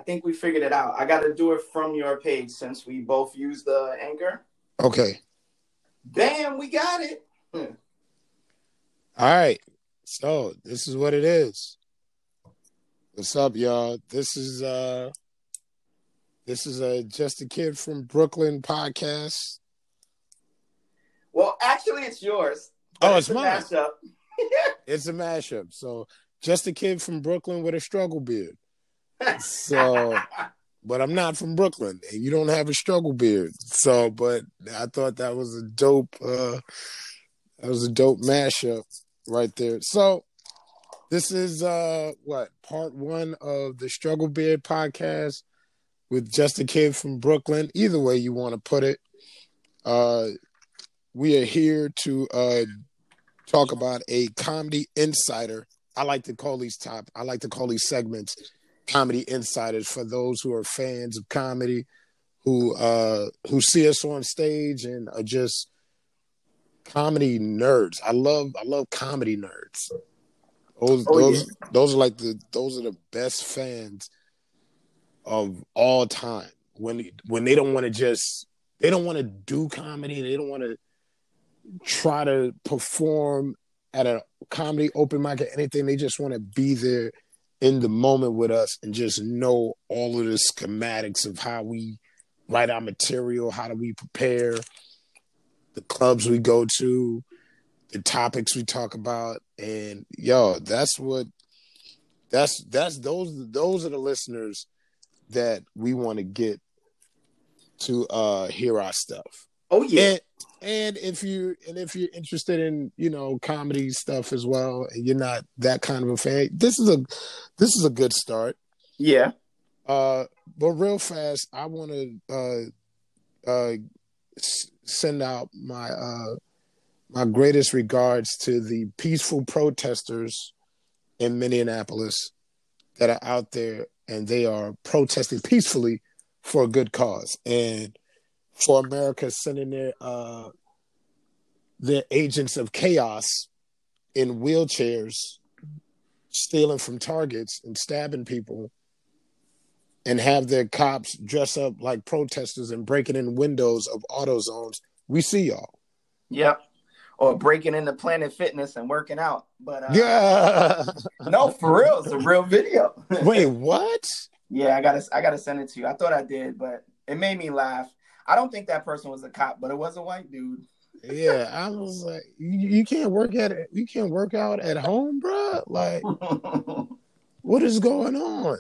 think we figured it out. I got to do it from your page since we both use the Anchor. Okay. Bam, we got it. All right. So this is what it is. What's up, y'all? This is Just a Kid from Brooklyn podcast. Well, actually, it's yours. Oh, it's mine. Mashup. It's a mashup. So, Just a Kid from Brooklyn with a struggle beard. So, but I'm not from Brooklyn, and you don't have a struggle beard. So, but I thought that was a dope. That was a dope mashup right there. So, this is part one of the Struggle Beard podcast with Just a Kid from Brooklyn. Either way you want to put it, we are here to talk about a comedy insider. I like to call these segments comedy insiders for those who are fans of comedy, who see us on stage and are just comedy nerds. I love comedy nerds. Those are the best fans of all time. When they don't want to do comedy, they don't want to try to perform at a comedy open mic or anything. They just want to be there in the moment with us and just know all of the schematics of how we write our material, how do we prepare, the clubs we go to, the topics we talk about. And those are the listeners that we want to get to hear our stuff. Oh yeah. And if you're interested in, comedy stuff as well, and you're not that kind of a fan, this is a good start. Yeah. But real fast, I want to send out my greatest regards to the peaceful protesters in Minneapolis that are out there, and they are protesting peacefully for a good cause. And for America sending their agents of chaos in wheelchairs, stealing from Targets and stabbing people, and have their cops dress up like protesters and breaking in windows of AutoZones. We see y'all. Yep. Or breaking into Planet Fitness and working out. But yeah. No, for real. It's a real video. Wait, what? Yeah, I gotta send it to you. I thought I did, but it made me laugh. I don't think that person was a cop, but it was a white dude. Yeah, I was like, you can't work out at home, bro. Like, what is going on?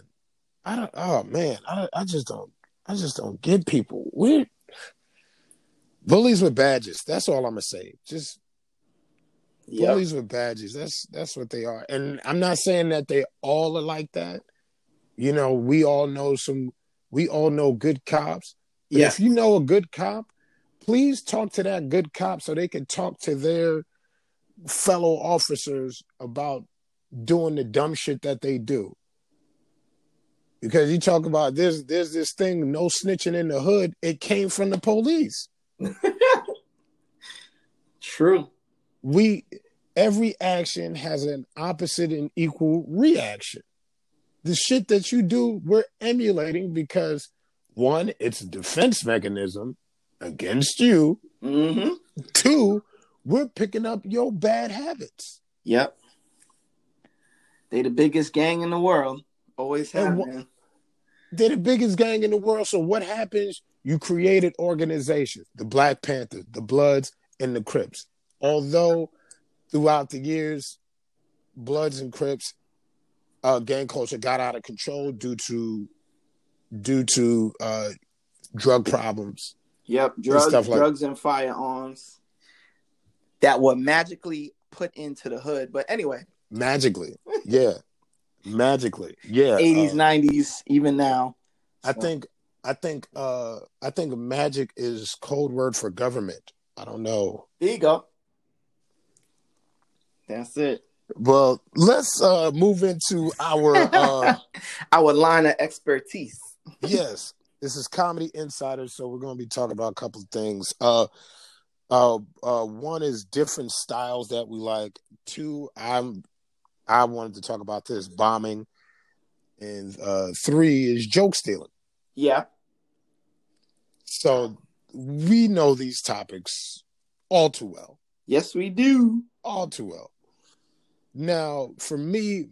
I just don't get people. We're bullies with badges. That's all I'm gonna say. Just bullies with badges. That's what they are. And I'm not saying that they all are like that. We all know good cops. But if you know a good cop, please talk to that good cop so they can talk to their fellow officers about doing the dumb shit that they do. Because you talk about there's this thing, no snitching in the hood. It came from the police. True. Every action has an opposite and equal reaction. The shit that you do, we're emulating because, one, it's a defense mechanism against you. Mm-hmm. Two, we're picking up your bad habits. Yep. They the biggest gang in the world. Always have been. They're the biggest gang in the world. So what happens? You created organizations, the Black Panthers, the Bloods, and the Crips. Although throughout the years, Bloods and Crips, gang culture got out of control due to drug problems. Yep, drugs and firearms that were magically put into the hood. But anyway, magically, yeah. 80s, 90s, even now. So. I think magic is code word for government. I don't know. There you go. That's it. Well, let's move into our our line of expertise. Yes, this is Comedy Insider, so we're going to be talking about a couple of things. One is different styles that we like. Two, I wanted to talk about this bombing. and 3 is joke stealing. Yeah. So we know these topics all too well. Yes, we do. All too well. Now, for me,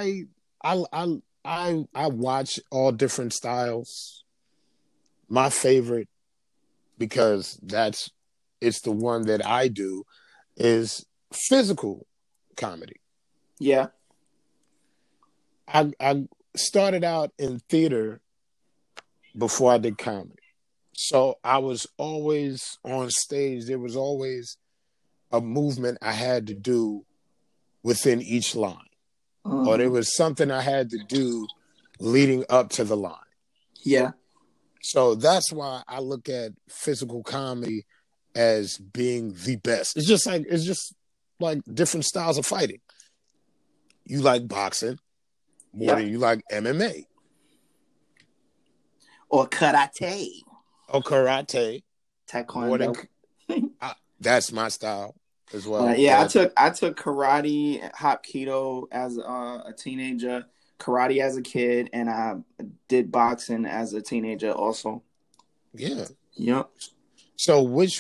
I watch all different styles. My favorite, because it's the one that I do, is physical comedy. Yeah. I started out in theater before I did comedy. So I was always on stage. There was always a movement I had to do within each line. Or there was something I had to do leading up to the line. Yeah. So that's why I look at physical comedy as being the best. It's just like different styles of fighting. You like boxing more than you like MMA. Or karate. Taekwondo. That's my style as well. I took karate, Hapkido as a teenager, karate as a kid, and I did boxing as a teenager also. Yeah. Yep. So which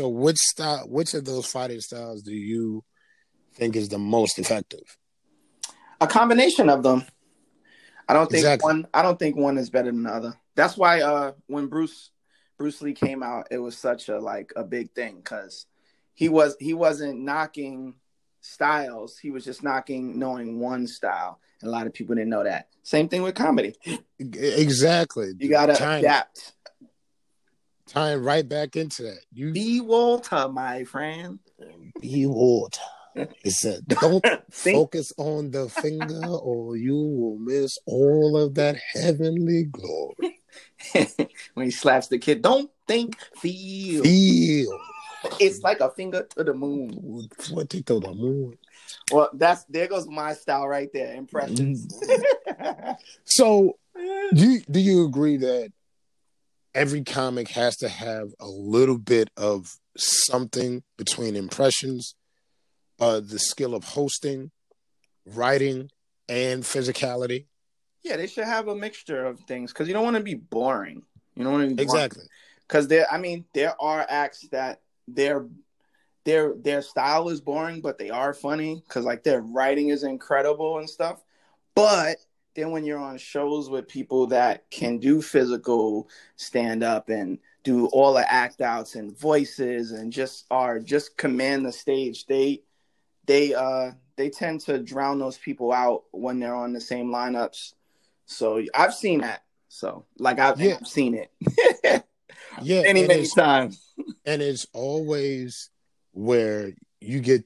of those fighting styles do you think is the most effective? A combination of them. I don't think one is better than the other. That's why when Bruce Lee came out, it was such a big thing, because he wasn't knocking styles. He was just knocking knowing one style. And a lot of people didn't know that. Same thing with comedy. Exactly. You got to adapt. Tying right back into that. Be Walter, my friend. Be Walter. It said, don't focus on the finger or you will miss all of that heavenly glory. When he slaps the kid, don't think, feel. It's like a finger to the moon. What to the moon? Well, there goes my style right there, impressions. So, do you agree that every comic has to have a little bit of something between impressions, the skill of hosting, writing, and physicality? Yeah, they should have a mixture of things, because you don't want to be boring. You don't want to be exactly. Because there are acts that their style is boring, but they are funny because their writing is incredible and stuff. But then when you're on shows with people that can do physical stand up and do all the act outs and voices and just command the stage, they tend to drown those people out when they're on the same lineups. So I've seen that. So I've seen it. Yeah, many times. And it's always where you get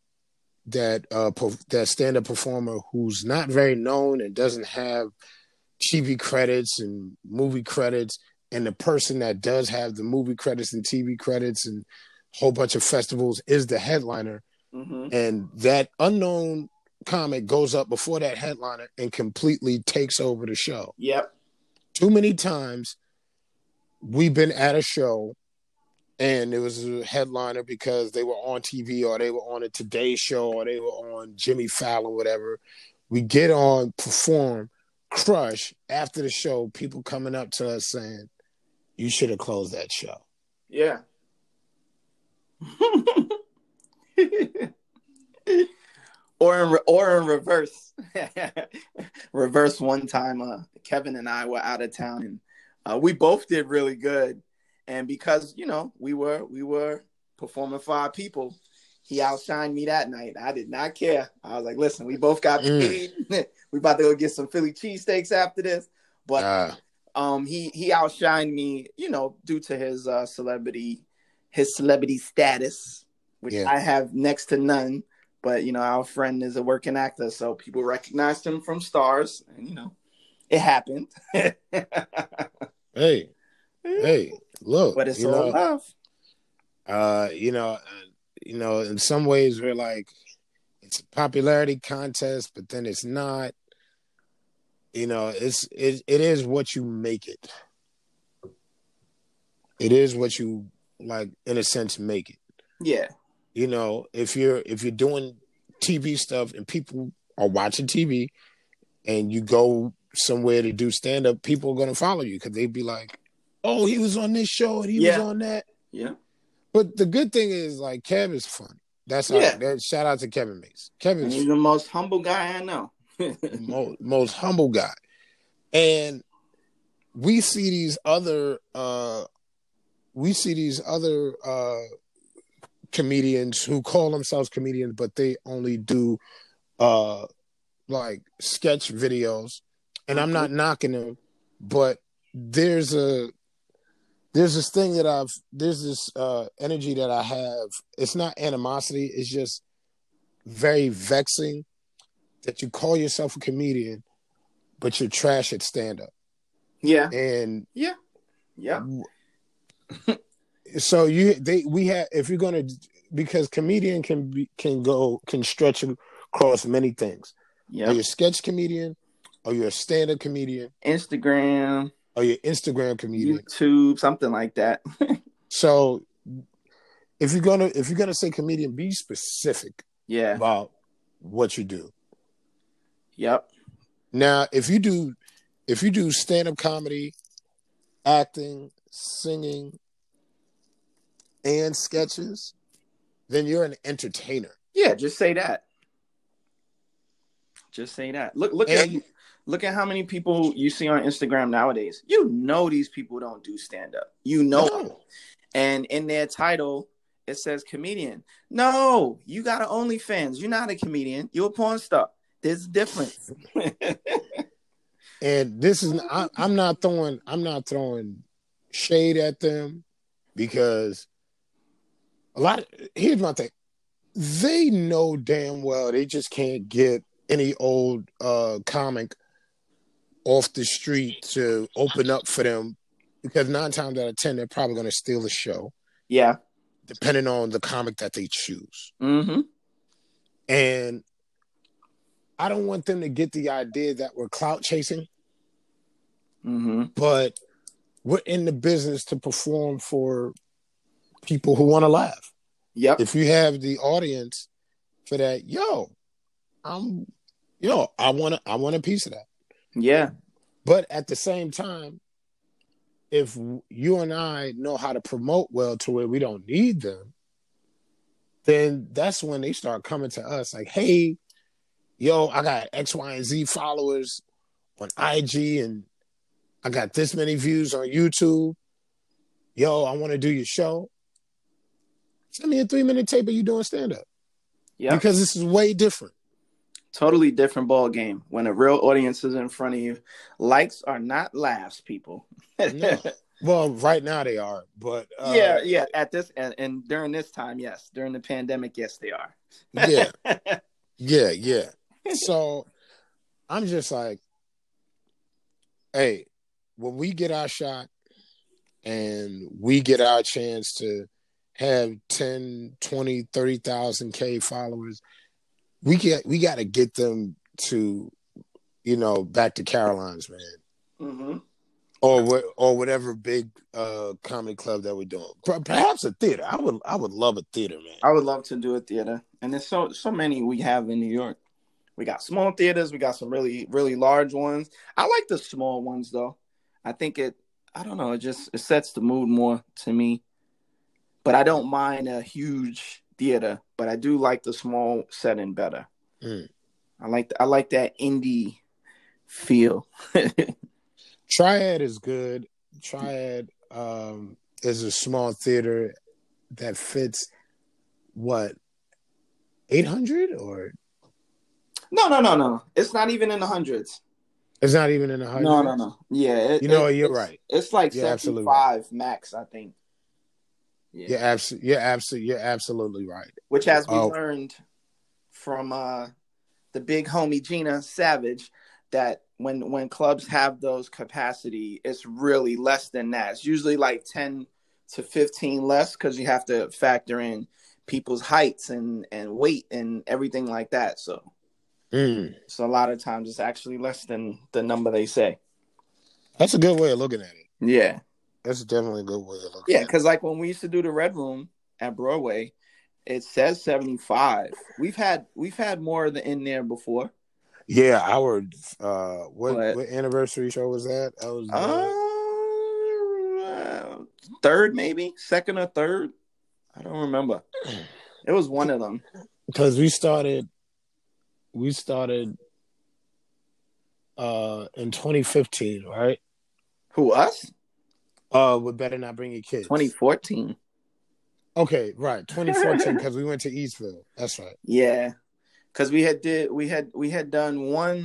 that stand-up performer who's not very known and doesn't have TV credits and movie credits, and the person that does have the movie credits and TV credits and a whole bunch of festivals is the headliner. Mm-hmm. And that unknown comic goes up before that headliner and completely takes over the show. Yep. Too many times we've been at a show and it was a headliner because they were on TV or they were on a Today Show or they were on Jimmy Fallon, whatever. We get on, perform, crush. After the show, people coming up to us saying, you should have closed that show. Yeah. Or in reverse. Reverse one time, Kevin and I were out of town and we both did really good. And because, we were performing for our people, he outshined me that night. I did not care. I was like, listen, we both got paid. We about to go get some Philly cheesesteaks after this. But he outshined me, due to his celebrity status, which I have next to none. But, our friend is a working actor, so people recognized him from Stars. And, it happened. Hey, look. But it's all love. In some ways we're like, it's a popularity contest, but then it's not. It is what you make it. It is what you, in a sense, make it. Yeah. If you're doing TV stuff and people are watching TV and you go somewhere to do stand up, people are gonna follow you because they'd be like, "Oh, he was on this show and he was Yeah. on that." Yeah. But the good thing is, like, Kev is funny. That's how. Yeah. Shout out to Kevin Mace. And Kevin's he's the most humble guy I know. most humble guy, and we see these other comedians who call themselves comedians, but they only do like sketch videos. And I'm not knocking them, but there's this thing that there's this energy that I have. It's not animosity. It's just very vexing that you call yourself a comedian, but you're trash at stand up. Yeah. And yeah. So if you're gonna, because comedian can stretch across many things. Yeah. Are you a sketch comedian? Or you're a stand-up comedian? Instagram. Or you're Instagram comedian? YouTube, something like that. So if you're gonna say comedian, be specific. Yeah. About what you do. Yep. Now, if you do stand-up comedy, acting, singing, and sketches, then you're an entertainer. Yeah, just say that. Just say that. Look at how many people you see on Instagram nowadays. You know these people don't do stand-up. You know. No. And in their title, it says comedian. No, you got an OnlyFans. You're not a comedian. You're a porn star. There's a difference. And this is I'm not throwing shade at them, because here's my thing. They know damn well they just can't get any old comic off the street to open up for them, because 9 times out of 10 they're probably going to steal the show. Yeah. Depending on the comic that they choose. Mm-hmm. And I don't want them to get the idea that we're clout chasing. Mm-hmm. But we're in the business to perform for people who want to laugh. Yep. If you have the audience for that, I want a piece of that. Yeah. But at the same time, if you and I know how to promote well to where we don't need them, then that's when they start coming to us like, hey, I got X, Y, and Z followers on IG, and I got this many views on YouTube. I want to do your show. Send me a 3-minute tape of you doing stand-up. Yeah. Because this is way different. Totally different ball game when a real audience is in front of you. Likes are not laughs, people. No. Well, right now they are, but yeah. At this and during this time, yes. During the pandemic, yes, they are. yeah. So I'm just like, hey, when we get our shot and we get our chance to have 10, 20, 30,000 K followers, we got to get them to, back to Caroline's, man. Mm-hmm. Or whatever big comedy club that we're doing. Perhaps a theater. I would love a theater, man. I would love to do a theater. And there's so many we have in New York. We got small theaters. We got some really, really large ones. I like the small ones, though. I think it sets the mood more to me. But I don't mind a huge theater, but I do like the small setting better. Mm. I like that indie feel. Triad is good. Triad is a small theater that fits 800 or no. It's not even in the hundreds. It's not even in the hundreds. No. Yeah, you're right. It's like 75 max, I think. Yeah. You're absolutely right. Which, as we learned from the big homie Gina Savage, that when clubs have those capacity, it's really less than that. It's usually like 10 to 15 less, because you have to factor in people's heights and weight and everything like that. So a lot of times it's actually less than the number they say. That's a good way of looking at it. Yeah. That's definitely a good way of looking at it. Yeah, because like when we used to do the Red Room at Broadway, it says 75. We've had more in there before. Yeah, our what But what anniversary show was that? That was third, maybe second or third. I don't remember. It was one of them. because we started in 2015, right? Who, us? We better not bring your kids. 2014. Okay, right, 2014 because we went to Eastville. That's right. Yeah, because we had done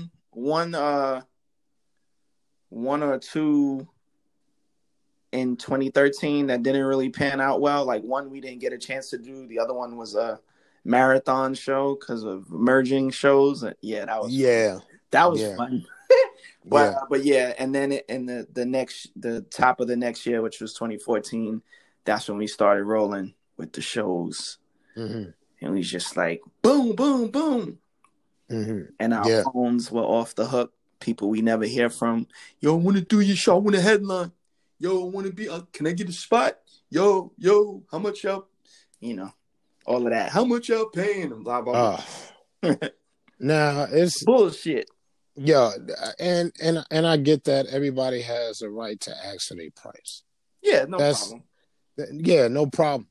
one or two in 2013 that didn't really pan out well. Like one we didn't get a chance to do. The other one was a marathon show because of merging shows. Yeah, that was fun. Yeah, That was yeah, fun. yeah. But yeah, and then in the top of the next year, which was 2014, that's when we started rolling with the shows. Mm-hmm. And we just like boom, boom, boom. Mm-hmm. And our Yeah. phones were off the hook. People we never hear from. Yo, I want to do your show. I want a headline. Yo, I want to be. Can I get a spot? Yo, how much y'all? You know, all of that. How much y'all paying? And blah blah blah. Now it's bullshit. Yeah, and I get that everybody has a right to ask for their price. Yeah, no problem. Yeah, no problem.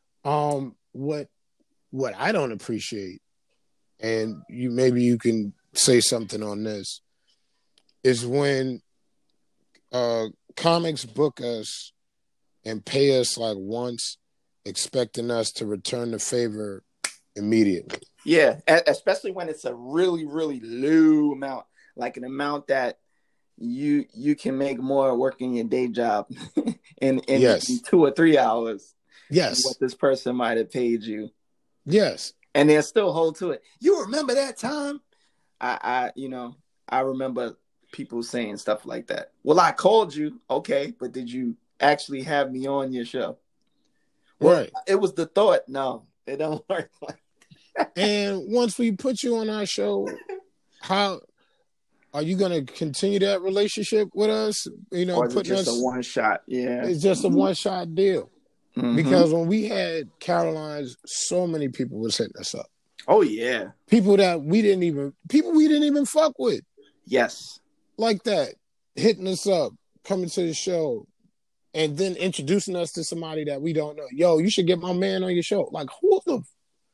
What I don't appreciate, and maybe you can say something on this, is when comics book us and pay us like once, expecting us to return the favor immediately. Yeah, especially when it's a really, really low amount, like an amount that you can make more working your day job in Yes. 2 or 3 hours. Yes. What this person might have paid you. Yes. And they'll still hold to it. You remember that time? I remember people saying stuff like that. Well, I called you, okay, but did you actually have me on your show? Well, right. It was the thought. No, it don't work like that. And once we put you on our show, how are you going to continue that relationship with us? Or is it just a one shot? Yeah, it's just a one shot deal. Mm-hmm. Because when we had Caroline's, so many people was hitting us up. Oh yeah, people we didn't even fuck with. Yes, like that, hitting us up, coming to the show, and then introducing us to somebody that we don't know. Yo, you should get my man on your show. Like, who the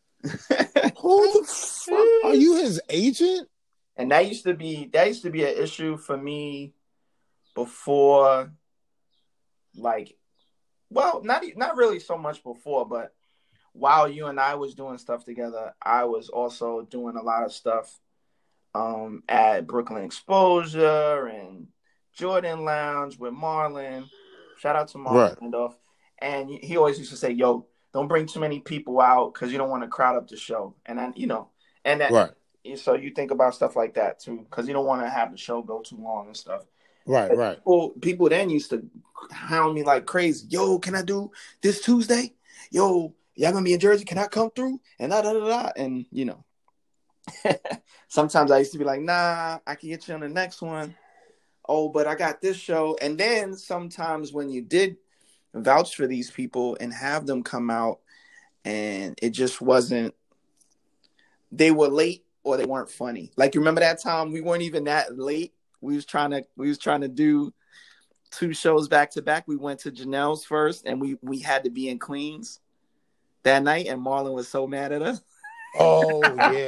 fuck are you, his agent? And that used to be an issue for me before, like, well, not really so much before, but while you and I was doing stuff together, I was also doing a lot of stuff at Brooklyn Exposure and Jordan Lounge with Marlon. Shout out to Marlon Randolph. And he always used to say, yo, don't bring too many people out because you don't want to crowd up the show. And then, and that, right. So you think about stuff like that too, because you don't want to have the show go too long and stuff. Right, but right. People then used to hound me like crazy. Yo, can I do this Tuesday? Yo, y'all gonna be in Jersey? Can I come through? And da da da da. And sometimes I used to be like, nah, I can get you on the next one. Oh, but I got this show. And then sometimes when you did vouch for these people and have them come out, and it just wasn't. They were late or they weren't funny. Like, you remember that time we weren't even that late? We was trying to do 2 shows back to back. We went to Janelle's first, and we had to be in Queens that night, and Marlon was so mad at us. Oh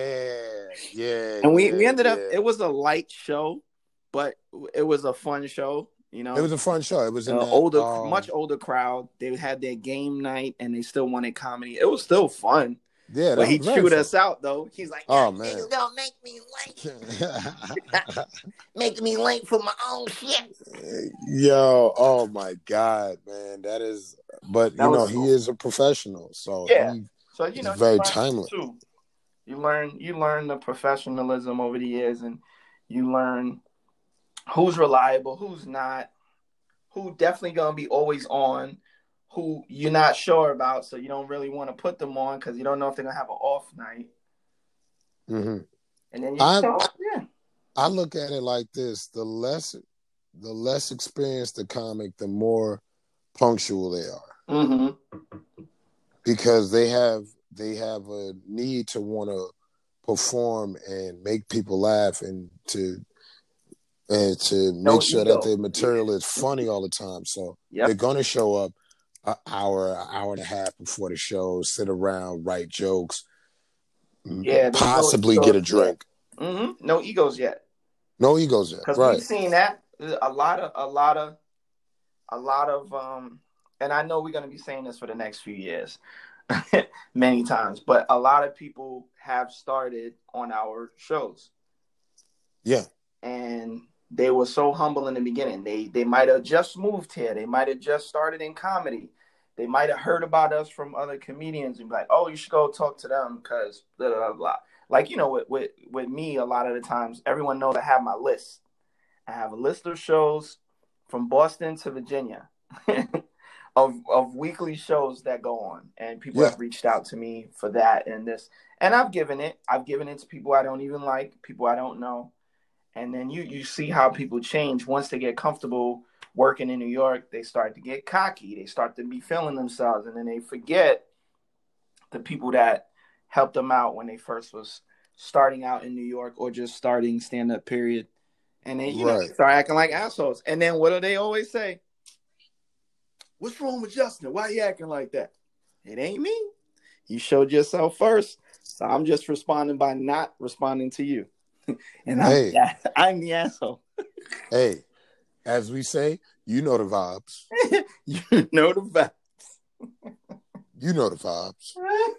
yeah. And we ended up. It was a light show, but it was a fun show. It was a fun show. It was an much older crowd. They had their game night, and they still wanted comedy. It was still fun. Yeah, but he chewed us out though. He's like, "Oh man, he's gonna make me late, making me late for my own shit." Yo, oh my god, man, that is. But cool. He is a professional, so yeah. He's very timely. Too. You learn the professionalism over the years, and you learn who's reliable, who's not, who definitely gonna be always on. Who you're not sure about, so you don't really want to put them on because you don't know if they're gonna have an off night. Mm-hmm. And then I look at it like this: the less experienced the comic, the more punctual they are, mm-hmm. because they have a need to want to perform and make people laugh and to No make sure that ego. their material is funny all the time. So they're Yep. gonna show up an hour and a half before the show, sit around, write jokes, Yeah, there's no possibly get a egos yet. drink. No egos yet. No egos yet, Because we've right? seen that a lot of and I know we're gonna be saying this for the next few years many times, but a lot of people have started on our shows. Yeah. And they were so humble in the beginning. They might have just moved here. They might have just started in comedy. They might have heard about us from other comedians and be like, "Oh, you should go talk to them because blah blah blah." Like with me, a lot of the times, everyone knows I have my list. I have a list of shows from Boston to Virginia of weekly shows that go on, and people Yeah. have reached out to me for that and this, and I've given it. I've given it to people I don't even like, people I don't know. And then you see how people change once they get comfortable working in New York. They start to get cocky. They start to be feeling themselves, and then they forget the people that helped them out when they first was starting out in New York or just starting stand up. Period. And then they Right. start acting like assholes. And then what do they always say? What's wrong with Justin? Why are you acting like that? It ain't me. You showed yourself first. So I'm just responding by not responding to you. And I'm the asshole. Hey, as we say, you know the vibes. You know the vibes. You know the vibes.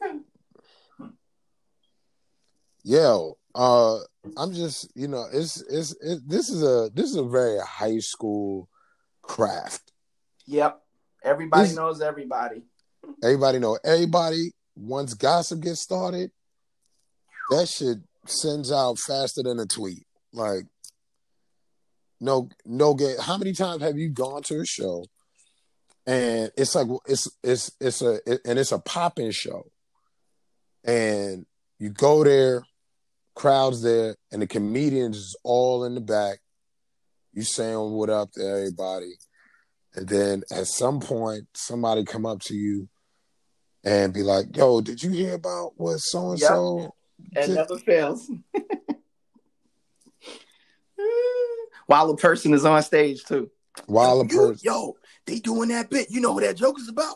Yo, I'm just, this is a very high school craft. Yep. Everybody knows everybody. Everybody know everybody. Once gossip gets started, that shit sends out faster than a tweet. Like, no get. How many times have you gone to a show and it's like it's a pop-in show, and you go there, crowds there, and the comedians is all in the back. You saying what up to everybody, and then at some point somebody come up to you and be like, "Yo, did you hear about what so and so?" It never fails. While the person is on stage too. While a person, yo, they doing that bit. You know what that joke is about?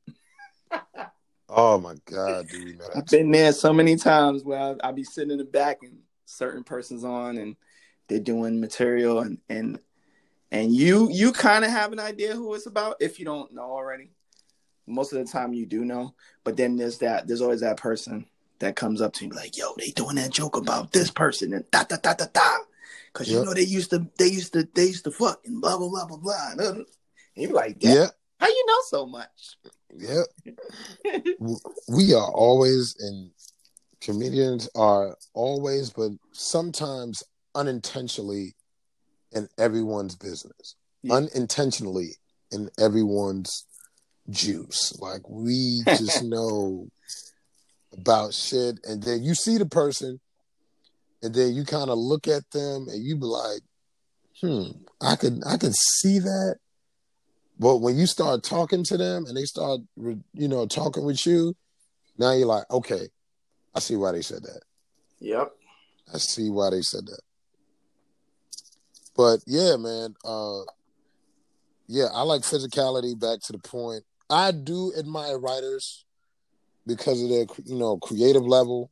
Oh my God, do you know that? I've been there so many times where I'll be sitting in the back and certain person's on and they're doing material and you kind of have an idea who it's about if you don't know already. Most of the time you do know, but then there's always that person that comes up to you like, yo, they doing that joke about this person and da da da da da. Cause you know they used to fuck and blah blah blah blah blah. And you're like, yeah, how you know so much? Yeah. We are always, and comedians are always, but sometimes unintentionally in everyone's business. Yeah. Unintentionally in everyone's juice. Like, we just know about shit, and then you see the person, and then you kind of look at them, and you be like, I can see that. But when you start talking to them and they start, talking with you, now you're like, okay, I see why they said that. Yep. I see why they said that. But yeah, man. I like physicality. Back to the point. I do admire writers because of their, creative level.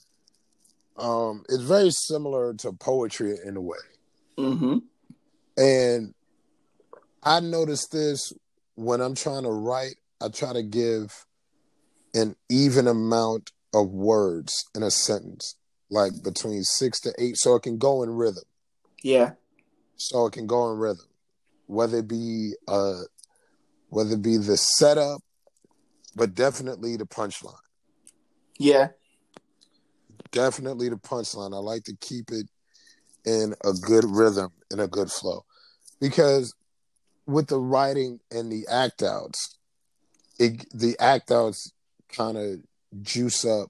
It's very similar to poetry in a way. Mm-hmm. And I noticed this when I'm trying to write. I try to give an even amount of words in a sentence, like between 6 to 8, so it can go in rhythm. Yeah. So it can go in rhythm, whether it be the setup, but definitely the punchline. Yeah. Definitely the punchline. I like to keep it in a good rhythm, in a good flow, because with the writing and the act outs, the act outs kind of juice up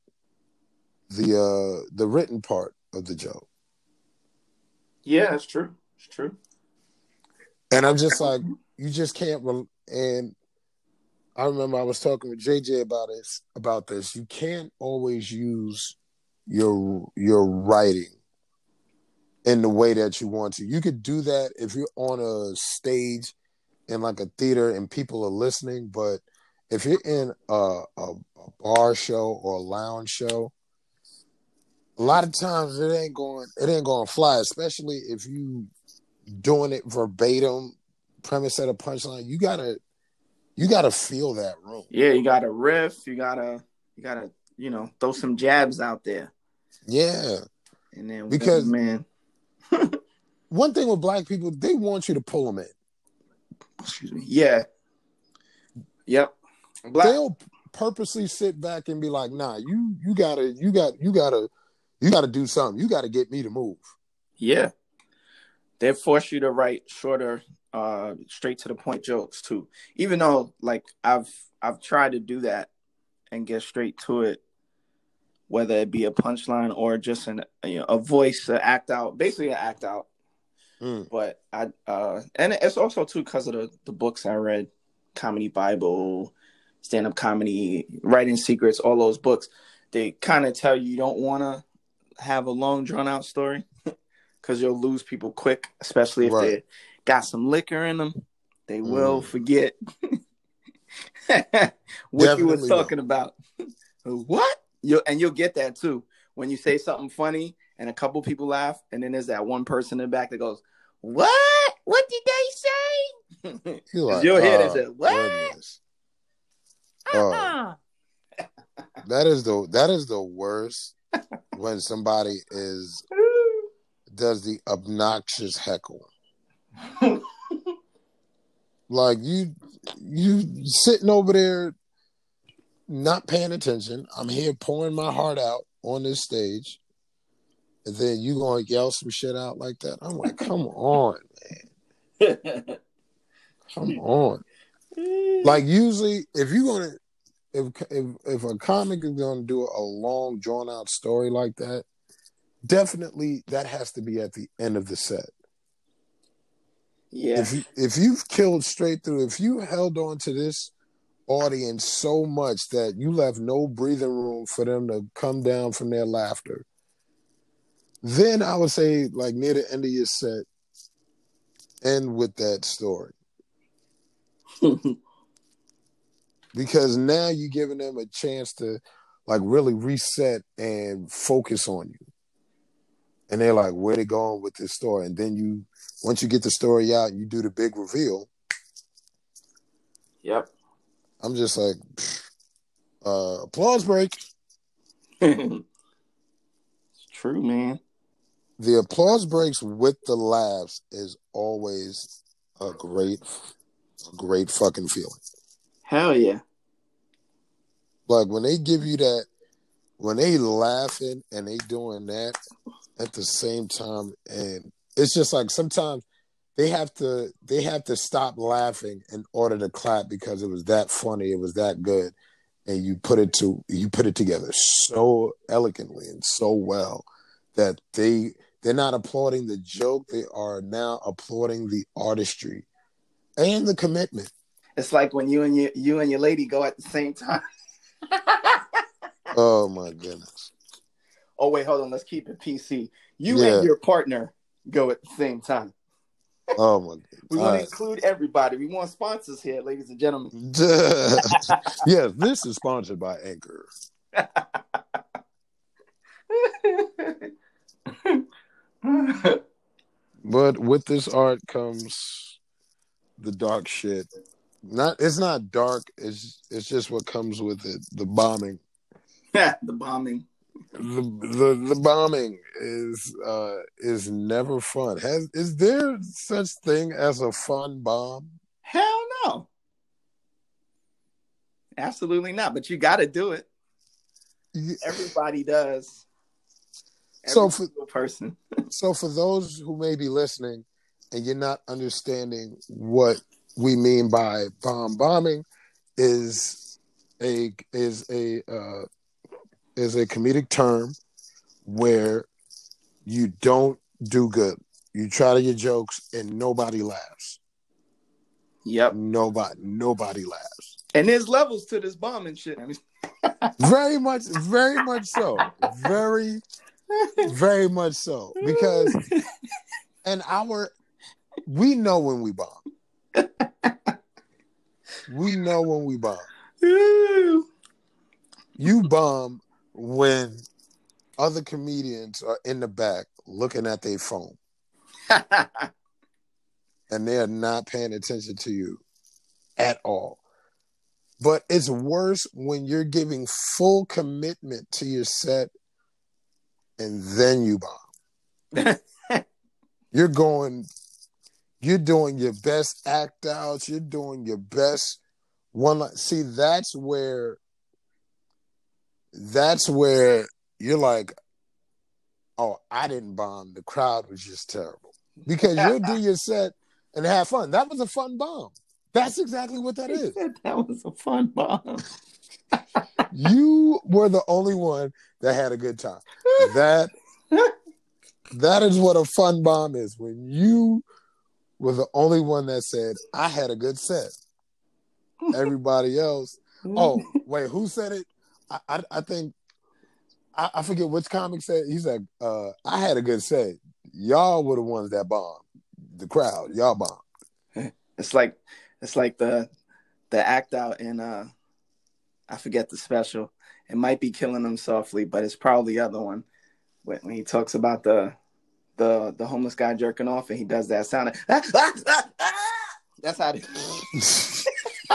the written part of the joke. Yeah, that's true. It's true. And I'm just like, you just can't. And I remember I was talking with JJ about this. You can't always use your writing in the way that you want to. You could do that if you're on a stage in like a theater and people are listening, but if you're in a bar show or a lounge show, a lot of times it ain't going to fly, especially if you doing it verbatim, premise at a punchline. You gotta feel that room. Yeah, you gotta riff. You gotta throw some jabs out there. Yeah, and then because man, one thing with black people, they want you to pull them in. Excuse me. Yeah. Yep. They'll purposely sit back and be like, "Nah, you gotta do something. You gotta get me to move." Yeah. They force you to write shorter, straight to the point jokes too. Even though, like, I've tried to do that and get straight to it, whether it be a punchline or just a voice, an act out, basically an act out. But and it's also too because of the books I read, Comedy Bible, Stand Up Comedy, Writing Secrets, all those books. They kind of tell you don't want to have a long drawn out story because you'll lose people quick, especially if they got some liquor in them. They will forget what you were talking about. What? You'll get that too when you say something funny and a couple people laugh, and then there's that one person in the back that goes, "What? What did they say?" Like, you'll hear this. What? That is the worst when somebody does the obnoxious heckle. Like you sitting over there not paying attention. I'm here pouring my heart out on this stage, and then you gonna yell some shit out like that. I'm like, come on, man. Come on. Like usually if a comic is gonna do a long drawn out story like that, definitely that has to be at the end of the set. Yeah. If you've killed straight through, if you held on to this audience so much that you left no breathing room for them to come down from their laughter, then I would say, like, near the end of your set, end with that story. Because now you're giving them a chance to, like, really reset and focus on you. And they're like, where they going with this story? And then once you get the story out, you do the big reveal. Yep. I'm just like, applause break. It's true, man. The applause breaks with the laughs is always a great fucking feeling. Hell yeah. Like when they give you that, when they laughing and they doing that at the same time, and it's just like sometimes they have to stop laughing in order to clap because it was that funny, it was that good, and you put it together so elegantly and so well that they're not applauding the joke, they are now applauding the artistry and the commitment. It's like when you and your lady go at the same time. Oh my goodness. Oh wait, hold on. Let's keep it PC. You and your partner go at the same time. Oh my goodness. We want to include everybody. We want sponsors here, ladies and gentlemen. Yes, this is sponsored by Anchor. But with this art comes the dark shit. It's not dark. It's just what comes with it. The bombing. The bombing. The bombing is never fun. Is there such thing as a fun bomb? Hell no. Absolutely not. But you got to do it. Everybody does. Every single person. So for those who may be listening and you're not understanding what we mean by bombing, is a comedic term where you don't do good. You try to get jokes and nobody laughs. Yep. Nobody laughs. And there's levels to this bomb and shit. I mean, very much so. Very much so. Because we know when we bomb. We know when we bomb. You bomb when other comedians are in the back looking at their phone. And they're not paying attention to you at all. But it's worse when you're giving full commitment to your set and then you bomb. You're doing your best act outs. You're doing your best one. See, that's where you're like, oh, I didn't bomb. The crowd was just terrible. Because you'll do your set and have fun. That was a fun bomb. That's exactly what that is. That was a fun bomb. You were the only one that had a good time. That is what a fun bomb is. When you were the only one that said, I had a good set. Everybody else. Oh, wait, who said it? I think I forget which comic said. He said, I had a good set. Y'all were the ones that bombed. The crowd, y'all bombed. It's like the act out in I forget the special. It might be Killing Them Softly, but it's probably the other one when he talks about the homeless guy jerking off and he does that sound. That's how it is.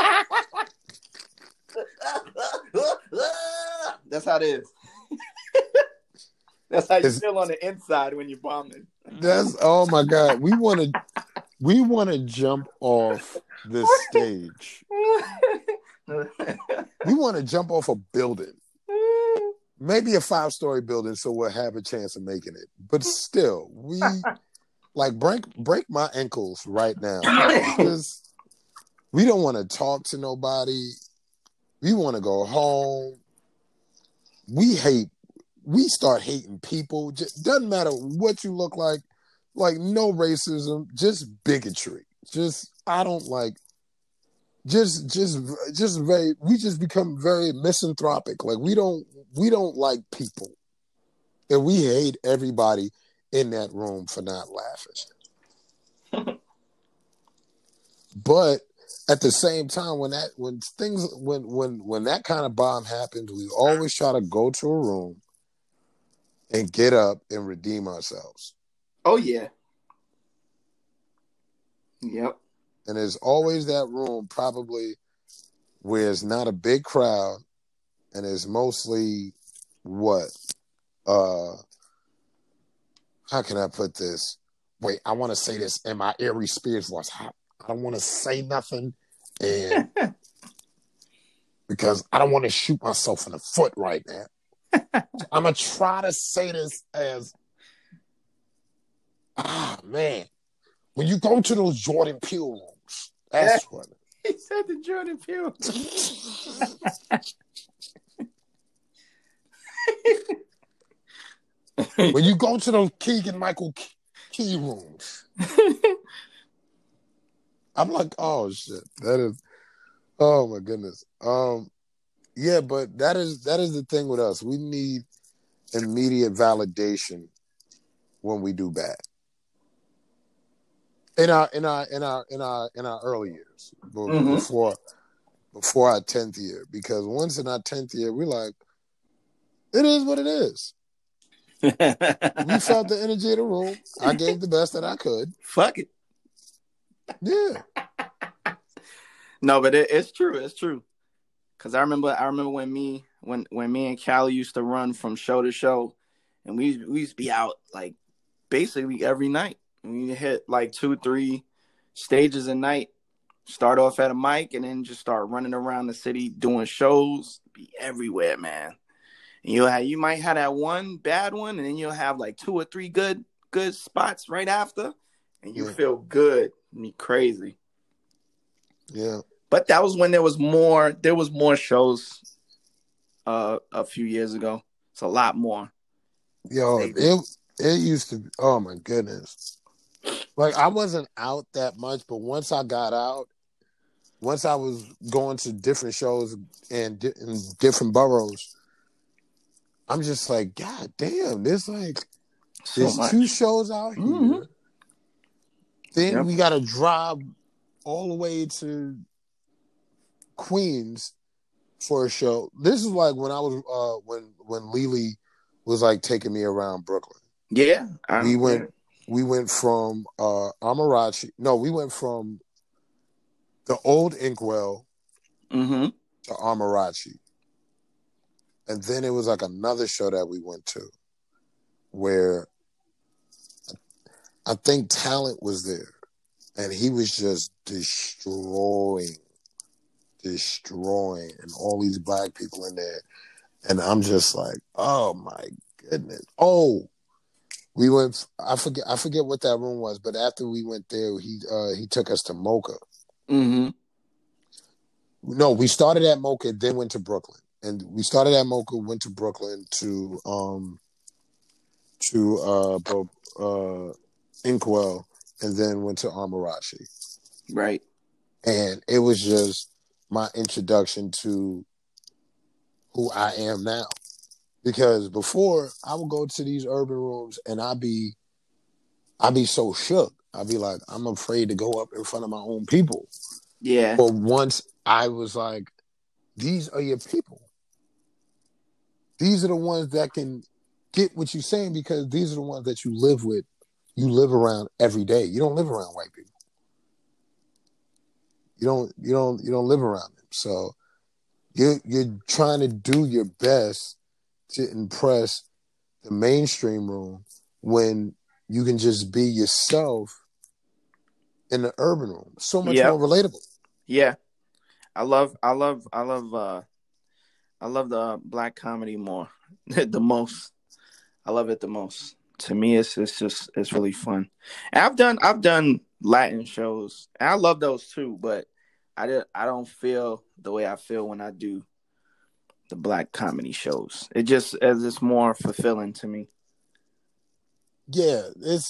That's how it is. That's how you feel on the inside when you're bombing. Oh my God. We want to jump off this stage. We want to jump off a building. Maybe a 5-story building so we'll have a chance of making it. But still, we like break my ankles right now. Because we don't want to talk to nobody. We want to go home. We start hating people. Just doesn't matter what you look like no racism, just bigotry. I don't like, we just become very misanthropic. Like we don't like people. And we hate everybody in that room for not laughing. But at the same time, when that kind of bomb happens, we always try to go to a room and get up and redeem ourselves. Oh yeah. Yep. And there's always that room probably where it's not a big crowd and it's mostly what? How can I put this? Wait, I want to say this in my Aries Spears voice. I don't want to say nothing and because I don't want to shoot myself in the foot right now. I'm going to try to say this as, man, when you go to those Jordan Peele rooms, that's what. He said the Jordan Peele. When you go to those Keegan Michael Key rooms, I'm like, oh shit, that is, oh my goodness. Yeah, but that is the thing with us. We need immediate validation when we do bad. In our early years, before our 10th year, because once in our 10th year, we're like, it is what it is. We felt the energy of the room. I gave the best that I could. Fuck it. Yeah. No, but it's true. It's true. Cause I remember when me and Callie used to run from show to show, and we used to be out like basically every night. We hit like 2-3 stages a night. Start off at a mic and then just start running around the city doing shows. Be everywhere, man. And you might have that one bad one, and then you'll have like 2 or 3 good spots right after, and you feel good. Crazy. Yeah. But that was when there was more shows a few years ago. It's a lot more. Yo, it used to be, oh my goodness. Like I wasn't out that much, but once I got out, once I was going to different shows and in different boroughs, I'm just like, God damn, So there's two much. shows out Mm-hmm. here. Then Yep. we got to drive all the way to Queens for a show. This is like when I was when Lily was like taking me around Brooklyn. Yeah. We Yeah. went from Amarachi. No, we went from the old Inkwell Mm-hmm. to Amarachi. And then it was like another show that we went to where I think Talent was there. And he was just destroying, and all these black people in there. And I'm just like, oh my goodness. Oh, we went. I forget what that room was, but after we went there, he took us to Mocha. Mm-hmm. No, we started at Mocha, then went to Brooklyn, and we started at Mocha, went to Brooklyn to Inkwell, and then went to Amarachi. Right. And it was just my introduction to who I am now. Because before, I would go to these urban rooms and I'd be so shook. I'd be like, I'm afraid to go up in front of my own people. Yeah. But once I was like, these are your people. These are the ones that can get what you're saying, because these are the ones that you live with. You live around every day. You don't live around white people. You don't live around them. So you're trying to do your best to impress the mainstream room when you can just be yourself in the urban room. So much Yep. more relatable. Yeah. I love the black comedy more. The most. I love it the most. To me, it's really fun. And I've done Latin shows, and I love those too. But I don't feel the way I feel when I do the black comedy shows. It's more fulfilling to me. Yeah, it's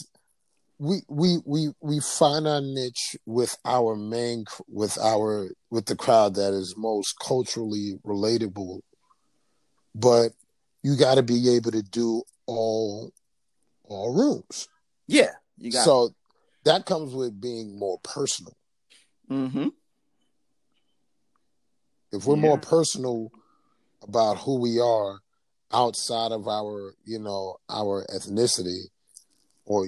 we find our niche with the crowd that is most culturally relatable, but you got to be able to do all rooms. Yeah, you got. So that comes with being more personal. Mm-hmm. If we're more personal about who we are outside of our ethnicity, or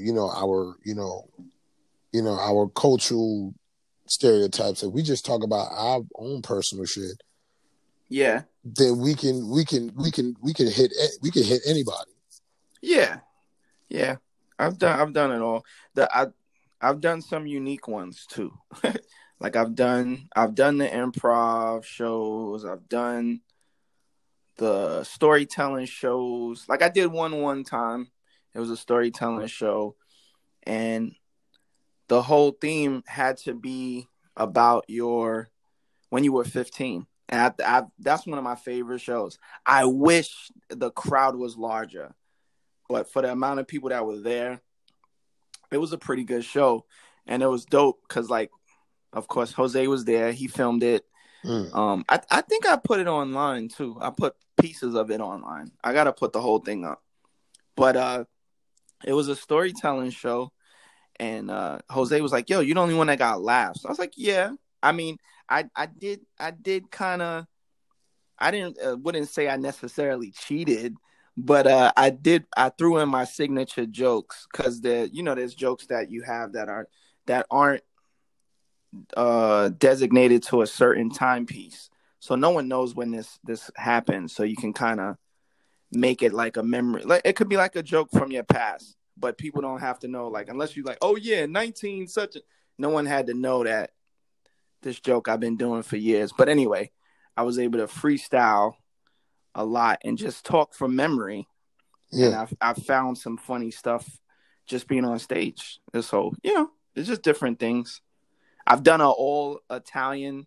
our cultural stereotypes, if we just talk about our own personal shit, yeah, then we can hit anybody. Yeah. I've done it all. I've done some unique ones too. Like I've done the improv shows. I've done the storytelling shows. Like I did one time. It was a storytelling show, and the whole theme had to be about when you were 15. And that's one of my favorite shows. I wish the crowd was larger, but for the amount of people that were there, it was a pretty good show. And it was dope because, like, of course, Jose was there. He filmed it. I think I put it online too. I put pieces of it online. I gotta put the whole thing up. But it was a storytelling show, and Jose was like, "Yo, you're the only one that got laughs." I was like, "Yeah." I mean, I did kind of. I wouldn't say I necessarily cheated, but I did. I threw in my signature jokes because there's jokes that you have that aren't designated to a certain timepiece, so no one knows when this happens. So you can kind of make it like a memory. Like it could be like a joke from your past, but people don't have to know. Like unless you like, oh yeah, 19 such a. No one had to know that this joke I've been doing for years. But anyway, I was able to freestyle a lot and just talk from memory. Yeah. And I found some funny stuff just being on stage. So it's just different things. I've done an all Italian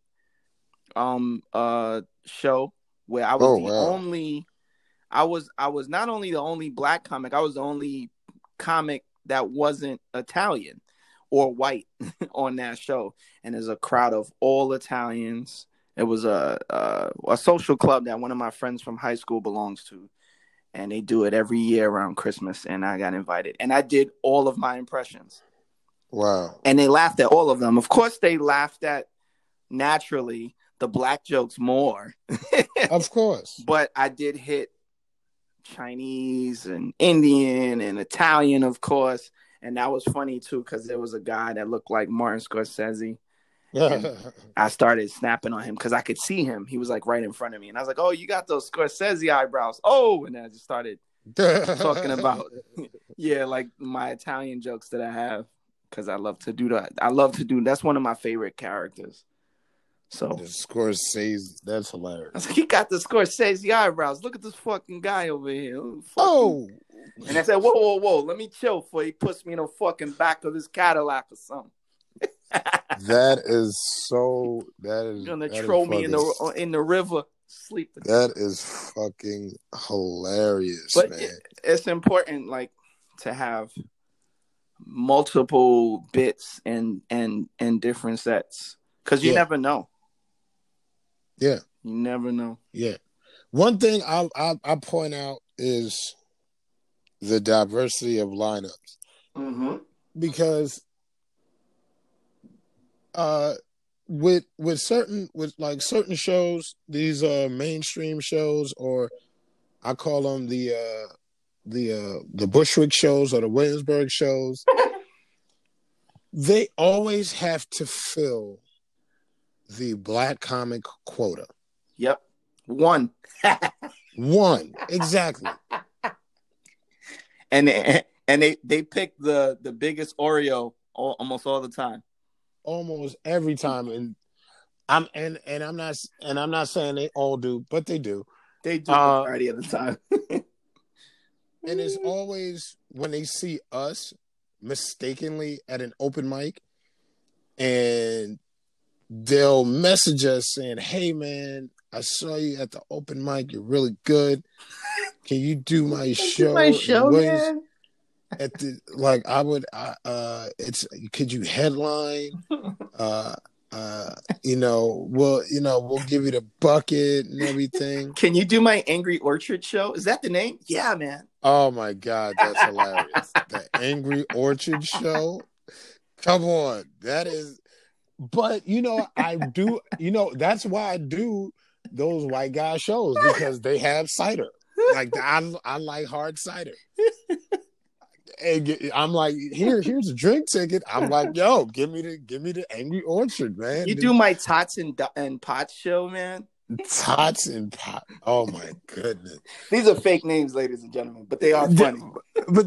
show where I was only. I was not only the only black comic, I was the only comic that wasn't Italian, or white on that show, and there's a crowd of all Italians. It was a social club that one of my friends from high school belongs to, and they do it every year around Christmas, and I got invited, and I did all of my impressions. Wow. And they laughed at all of them. Of course, they laughed at, naturally, the black jokes more. Of course. But I did hit Chinese and Indian and Italian, of course. And that was funny, too, because there was a guy that looked like Martin Scorsese. I started snapping on him because I could see him. He was like right in front of me. And I was like, oh, you got those Scorsese eyebrows. Oh, and I just started talking about, like my Italian jokes that I have. Because I love to do that. That's one of my favorite characters. So the Scorsese, that's hilarious. I was like, he got the Scorsese eyebrows. Look at this fucking guy over here. And I said, whoa, let me chill before he puts me in the fucking back of his Cadillac or something. That is gonna throw me in the river sleeping. That is fucking hilarious, but man. It's important, like, to have multiple bits and different sets, because you never know. You never know. One thing I point out is the diversity of lineups. Mm-hmm. Because with certain certain shows, these mainstream shows, or I call them the Bushwick shows or the Williamsburg shows, they always have to fill the black comic quota. Yep. One, exactly. And they pick the biggest Oreo almost all the time. Almost every time, and I'm not saying they all do, but they do. They do the majority of the time. And it's always when they see us mistakenly at an open mic, and they'll message us saying, "Hey man, I saw you at the open mic. You're really good. Can you do my show?" Man. At the could you headline? We'll give you the bucket and everything. Can you do my Angry Orchard show? Is that the name? Yeah, man. Oh my God, that's hilarious. The Angry Orchard show. Come on. That is, but I do, that's why I do those white guy shows, because they have cider. Like I like hard cider. And I'm like, here's a drink ticket. I'm like, yo, give me the Angry Orchard, man. You do my Tots and Pots show, man. Tots and Pot. Oh my goodness. These are fake names, ladies and gentlemen, but they are funny. But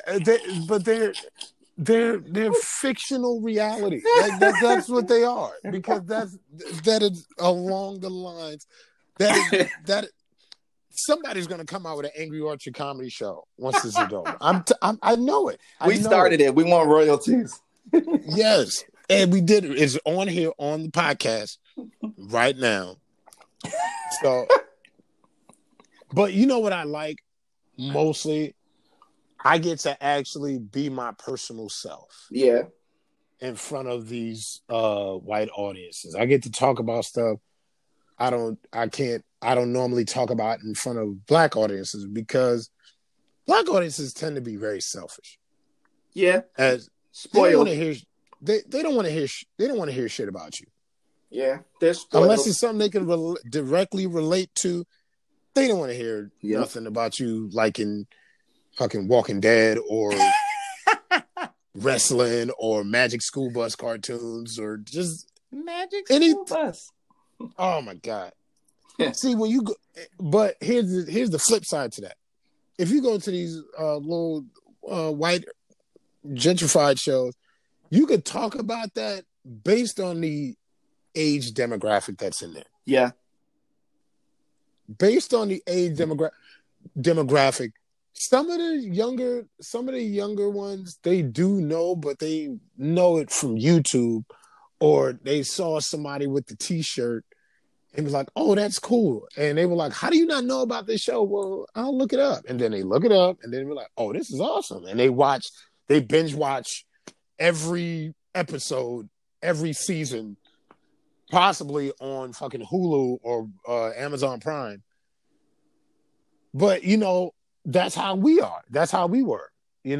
they're fictional reality. That's what they are, because that is along the lines that somebody's going to come out with an Angry Orchard comedy show once this is over. I know it. We started it. We want royalties. Yes. And we did it. It's on here on the podcast right now. So, but you know what I like mostly? I get to actually be my personal self. Yeah. In front of these white audiences. I get to talk about stuff I don't normally talk about in front of black audiences, because black audiences tend to be very selfish. Yeah. As spoiled. They don't want to hear shit about you. Yeah. They're spoiled. Unless it's something they can directly relate to, they don't want to hear nothing about you, like in fucking Walking Dead or wrestling or Magic School Bus cartoons or just Magic School Bus. Oh my God. See, when you go, but here's the flip side to that. If you go to these little white gentrified shows, you could talk about that based on the age demographic that's in there. Yeah. Based on the age demographic, some of the younger ones, they do know, but they know it from YouTube, or they saw somebody with the T-shirt and was like, "Oh, that's cool." And they were like, "How do you not know about this show?" Well, I'll look it up. And then they look it up, and then we're like, "Oh, this is awesome." And they binge watch every episode, every season, possibly on fucking Hulu or Amazon Prime. But that's how we are. That's how we were.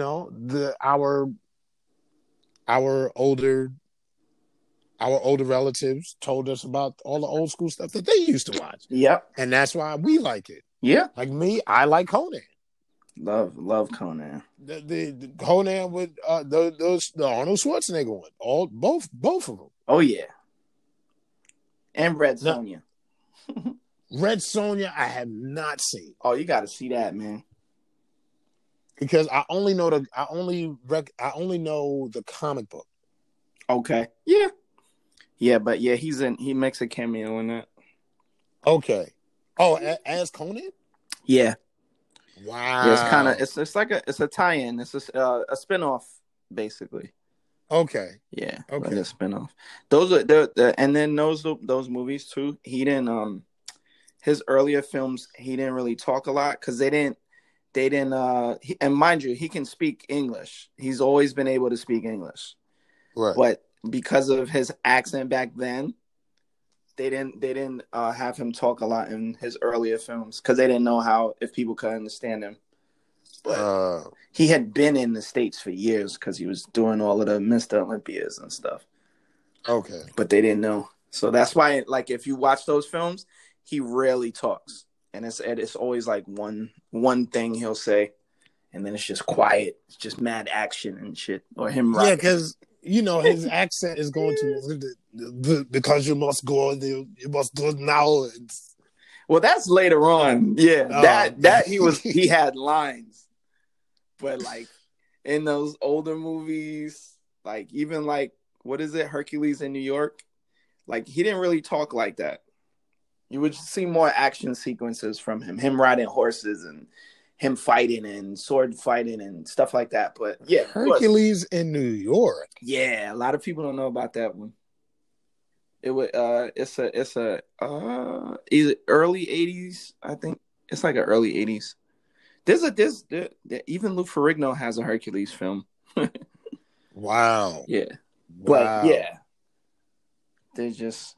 Our older relatives told us about all the old school stuff that they used to watch. Yep. And that's why we like it. Yeah. Like me, I like Conan. Love Conan. The Conan with the Arnold Schwarzenegger one. Both of them. Oh yeah. And Red Sonja. Red Sonja, I have not seen. Oh, you got to see that, man. Because I only know the comic book. Okay. Yeah. Yeah, but yeah, he makes a cameo in that. Okay. Oh, as Conan? Yeah. Wow. Yeah, it's like a tie-in. It's a spinoff, basically. Okay. Yeah. Okay. Like a spinoff. Those are and then those movies too. He didn't his earlier films he didn't really talk a lot because they didn't and mind you, he can speak English. He's always been able to speak English. Right. But because of his accent back then, they didn't have him talk a lot in his earlier films because they didn't know if people could understand him. But he had been in the States for years because he was doing all of the Mr. Olympias and stuff. Okay. But they didn't know. So that's why, like, if you watch those films, he rarely talks. And it's always like one thing he'll say, and then it's just quiet. It's just mad action and shit. Or him rocking. Yeah, because, his accent is going to, because you must go now. Well, that's later on. Yeah, that he had lines. But like in those older movies, like even like what is it, Hercules in New York? Like he didn't really talk like that. You would see more action sequences from him riding horses and him fighting and sword fighting and stuff like that. But yeah, Hercules in New York. Yeah, a lot of people don't know about that one. It would it's a either early 80s, I think. It's like an early 80s. Even Lou Ferrigno has a Hercules film. Wow. Yeah. Wow. But yeah. They're just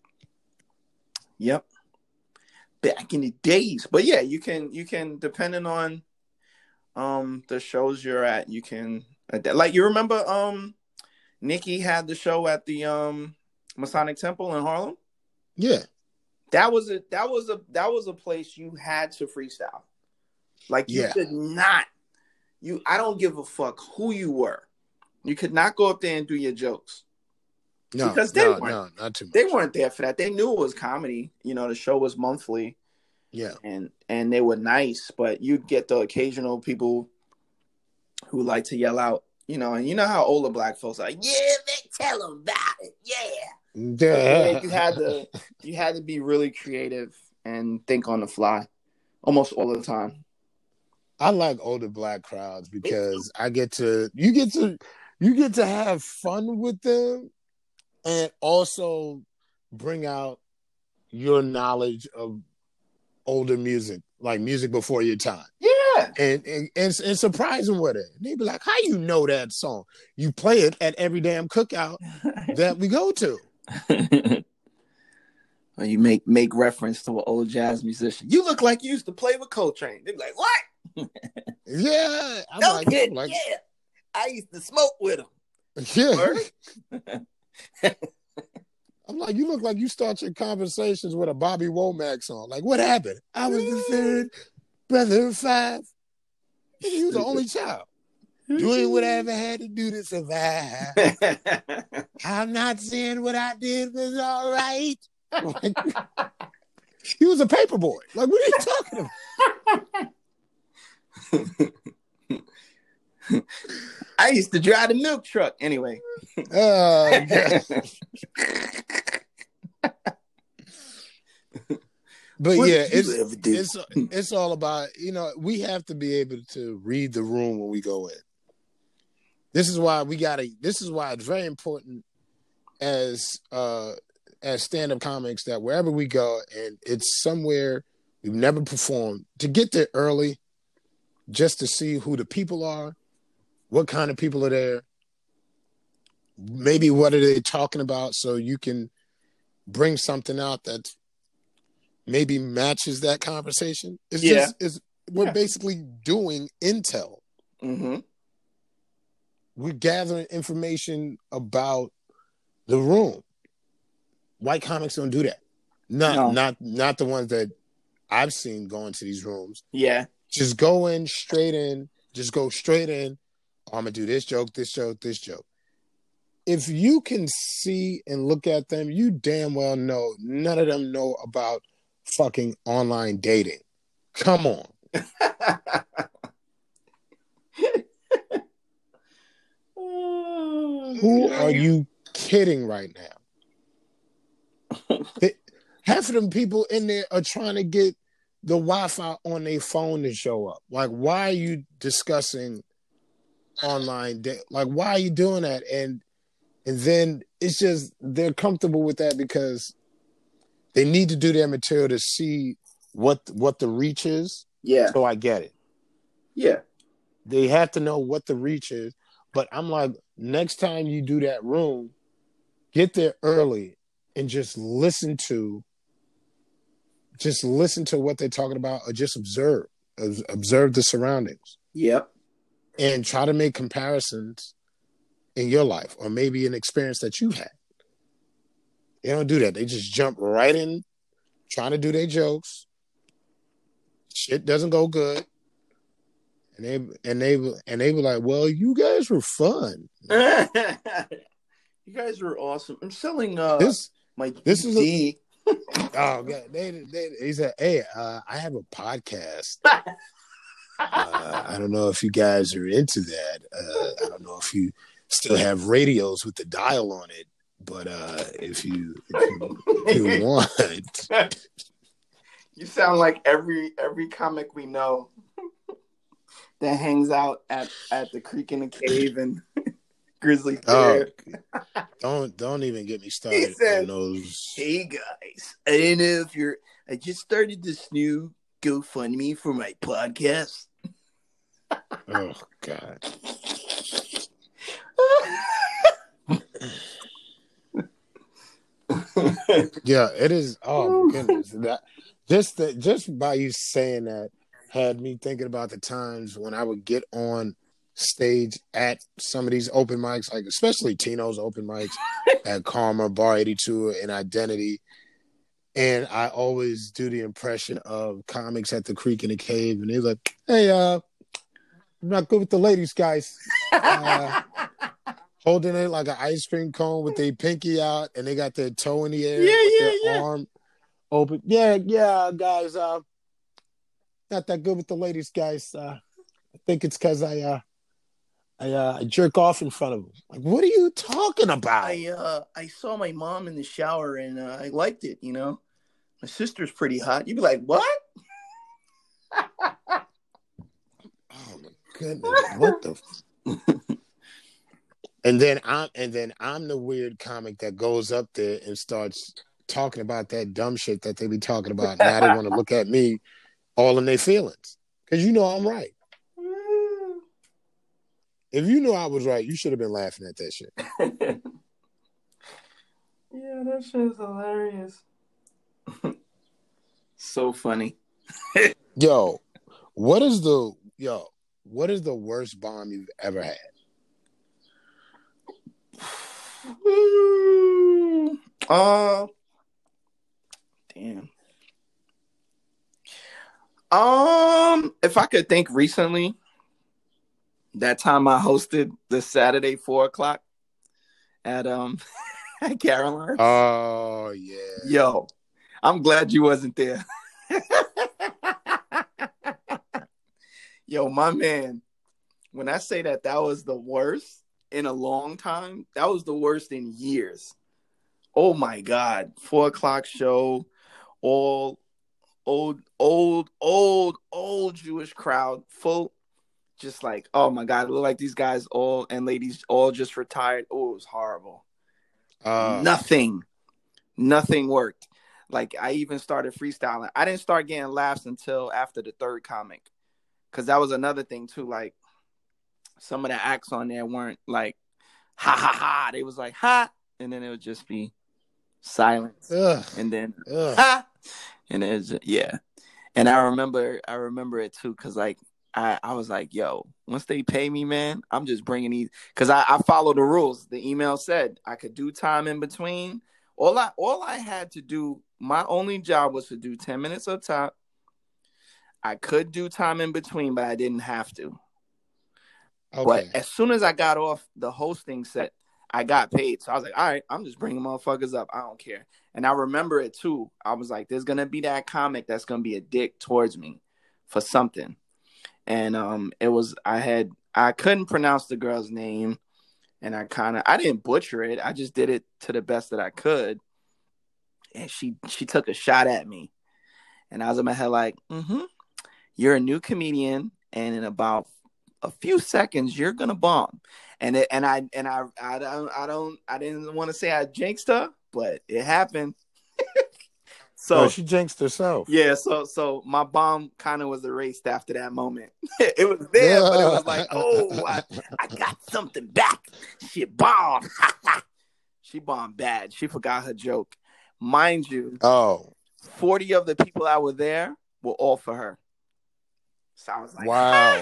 yep. Back in the days. But yeah, you can depending on the shows you're at, you can like you remember Nikki had the show at the Masonic Temple in Harlem? Yeah. That was a place you had to freestyle. Like you could not. I don't give a fuck who you were. You could not go up there and do your jokes. No, because not too much. They weren't there for that. They knew it was comedy. The show was monthly. Yeah. And they were nice, but you'd get the occasional people who like to yell out, and you know how older black folks are like, yeah, they tell them about it. Yeah. You had to be really creative and think on the fly almost all the time. I like older black crowds because you get to have fun with them and also bring out your knowledge of older music, like music before your time. Yeah. And surprise them with it. And they be like, how you know that song? You play it at every damn cookout that we go to. Or you make reference to an old jazz musician. You look like you used to play with Coltrane. They be like, what? Yeah. I'm like, yeah. I used to smoke with him. Yeah. I'm like, you look like you start your conversations with a Bobby Womack song. Like, what happened? I was the third brother of five. He was the only child. Doing what I ever had to do to survive. I'm not saying what I did was all right. Like, he was a paper boy. Like, what are you talking about? I used to drive the milk truck. Anyway. But yeah, it's all about, we have to be able to read the room when we go in. This is why it's very important as stand-up comics that wherever we go and it's somewhere we've never performed, to get there early just to see who the people are, what kind of people are there, maybe what are they talking about, so you can bring something out that maybe matches that conversation. Yeah. We're Yeah. basically doing intel. Mm-hmm. We're gathering information about the room. White comics don't do that. No. Not the ones that I've seen going to these rooms. Yeah. Just go in straight in. Just go straight in. Oh, I'm gonna do this joke, this joke, this joke. If you can see and look at them, you damn well know none of them know about fucking online dating. Come on. Who are you kidding right now? Half of them people in there are trying to get the Wi-Fi on their phone to show up. Like, why are you discussing online dating? Like, why are you doing that? And then it's just they're comfortable with that because they need to do their material to see what the reach is. Yeah. So I get it. Yeah. They have to know what the reach is. But I'm like, next time you do that room, get there early and just listen to what they're talking about, or just observe the surroundings. Yep. And try to make comparisons in your life, or maybe an experience that you've had. They don't do that. They just jump right in, trying to do their jokes. Shit doesn't go good. And they were like, well, you guys were fun. You guys were awesome. I'm selling this my DVD. Oh god, he said, hey, I have a podcast. I don't know if you guys are into that. I don't know if you still have radios with the dial on it, but if you want. You sound like every comic we know that hangs out at the creek in the cave and grizzly bear. Don't even get me started. He said, on those. Hey guys, I don't know if I just started this new GoFundMe for my podcast. Oh God. Yeah, it is. Oh my goodness. That just by you saying that had me thinking about the times when I would get on stage at some of these open mics, like especially Tino's open mics at Karma, Bar 82, and Identity. And I always do the impression of comics at the creek in the cave, and they're like, hey, I'm not good with the ladies, guys. Holding it like an ice cream cone with their pinky out, and they got their toe in the air with their arm open. Yeah, guys. Not that good with the ladies, guys. I think it's because I jerk off in front of them. Like, what are you talking about? I saw my mom in the shower and I liked it. You know, my sister's pretty hot. You'd be like, what? Oh my goodness! What the? And then I'm the weird comic that goes up there and starts talking about that dumb shit that they be talking about. Now they want to look at me all in their feelings. Because you know I'm right. If you knew I was right, you should have been laughing at that shit. Yeah, that shit's hilarious. So funny. Yo, what is the worst bomb you've ever had? Damn. If I could think recently, that time I hosted the Saturday 4:00 at at Caroline's. Oh yeah. Yo, I'm glad you wasn't there. Yo, my man, when I say that was the worst in a long time, that was the worst in years. Oh my God. 4:00 show, all old Jewish crowd, full, just like, oh my God, it looked like these guys all and ladies all just retired. Oh, it was horrible. Nothing worked. Like, I even started freestyling. I didn't start getting laughs until after the third comic, because that was another thing too. Like, some of the acts on there weren't like ha ha ha. They was like ha, and then it would just be silence, Ugh. and then Ugh. ha, and it's yeah. And I remember it too, cause like I was like, yo, once they pay me, man, I'm just bringing these, cause I follow the rules. The email said I could do time in between. All I had to do, my only job was to do 10 minutes up top. I could do time in between, but I didn't have to. But Okay. as soon as I got off the hosting set, I got paid. So I was like, all right, I'm just bringing motherfuckers up. I don't care. And I remember it too. I was like, there's going to be that comic that's going to be a dick towards me for something. And I couldn't pronounce the girl's name. And I didn't butcher it. I just did it to the best that I could. And she took a shot at me. And I was in my head like, you're a new comedian. And in about a few seconds, you're gonna bomb. I didn't want to say I jinxed her, but it happened. So she jinxed herself. yeah, so my bomb kind of was erased after that moment. It was there, but it was like, oh, I got something back. She bombed. She bombed bad. She forgot her joke. Mind you, 40 of the people that were there were all for her. So I was like, wow.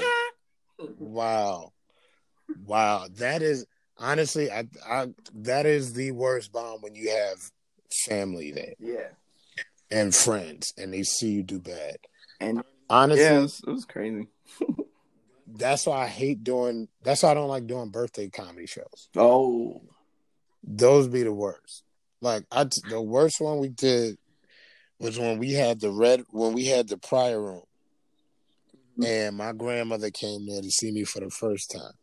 Wow. That is honestly, I that is the worst bomb when you have family there. Yeah. And friends, and they see you do bad. And honestly, yeah, it was crazy. That's why I don't like doing birthday comedy shows. Oh. Those be the worst. Like the worst one we did was when we had the prior room. And my grandmother came there to see me for the first time.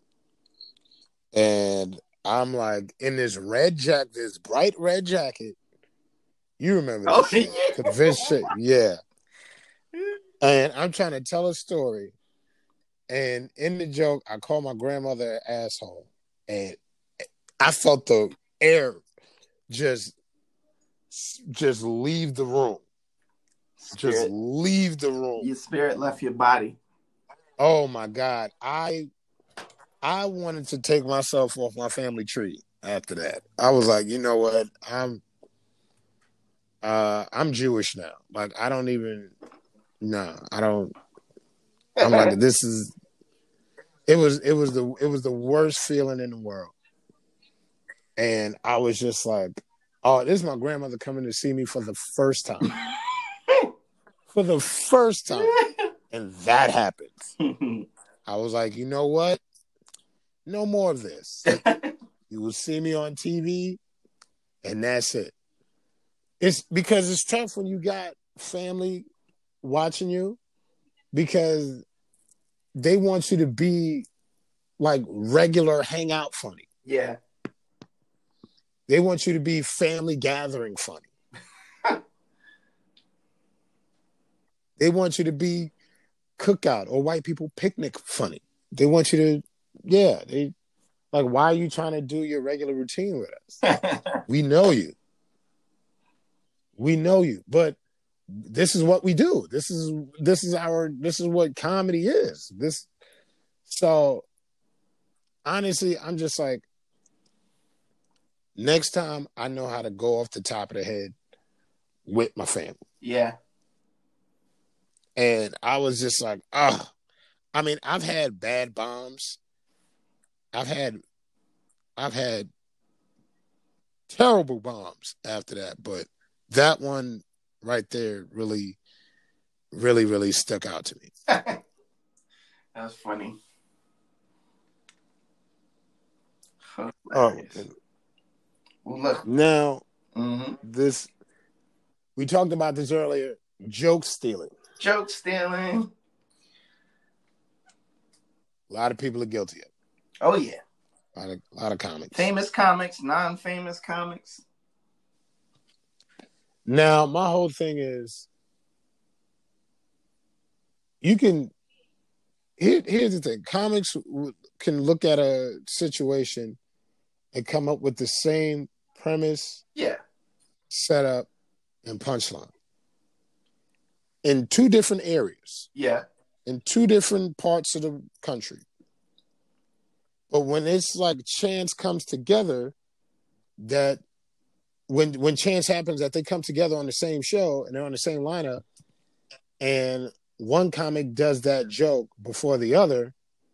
And I'm like in this bright red jacket. You remember this shit. Yeah. This shit, yeah. And I'm trying to tell a story. And in the joke, I call my grandmother an asshole. And I felt the air just leave the room. Just leave the room. Your spirit left your body. Oh my God. I wanted to take myself off my family tree after that. I was like, you know what? I'm Jewish now. Like I don't. I'm like, it was the worst feeling in the world. And I was just like, oh, this is my grandmother coming to see me for the first time. For the first time. And that happens. I was like, you know what? No more of this. You will see me on TV, and that's it. It's because it's tough when you got family watching you, because they want you to be like regular hangout funny. Yeah. They want you to be family gathering funny. They want you to be cookout or white people picnic funny. They want you to, they like, why are you trying to do your regular routine with us? We know you. But this is what we do. This is what comedy is. So honestly, I'm just like, next time I know how to go off the top of the head with my family. Yeah. And I was just like, I mean, I've had bad bombs. I've had terrible bombs after that, but that one right there really, really, really stuck out to me. That's funny. Oh, well, look. Now, we talked about this earlier. Joke stealing. A lot of people are guilty of it. Oh yeah. A lot of comics. Famous comics, non-famous comics. Now, my whole thing is, you can. Here's the thing: comics can look at a situation and come up with the same premise, setup, and punchline in two different areas. Yeah. In two different parts of the country. But when it's like chance comes together, that when chance happens that they come together on the same show and they're on the same lineup, and one comic does that joke before the other,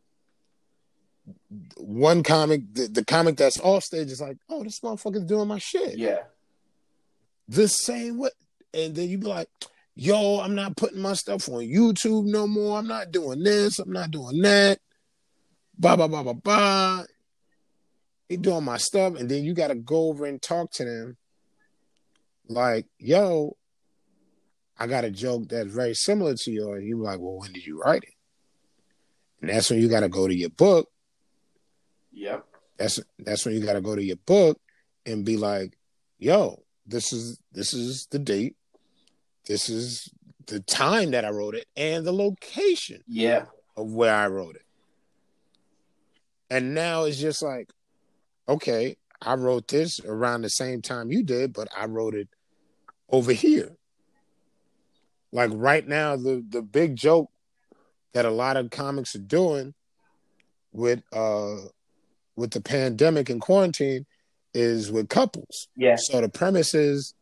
one comic, the comic that's off stage is like, oh, this motherfucker's doing my shit. Yeah. The same way. And then you be like, yo, I'm not putting my stuff on YouTube no more. I'm not doing this. I'm not doing that. Blah, blah, blah, blah, blah. They doing my stuff. And then you got to go over and talk to them like, yo, I got a joke that's very similar to yours. You be like, well, when did you write it? And that's when you got to go to your book. Yep. That's when you got to go to your book and be like, yo, this is the date. This is the time that I wrote it and the location of where I wrote it. And now it's just like, okay, I wrote this around the same time you did, but I wrote it over here. Like right now, the big joke that a lot of comics are doing with the pandemic and quarantine is with couples. Yeah. So the premise is,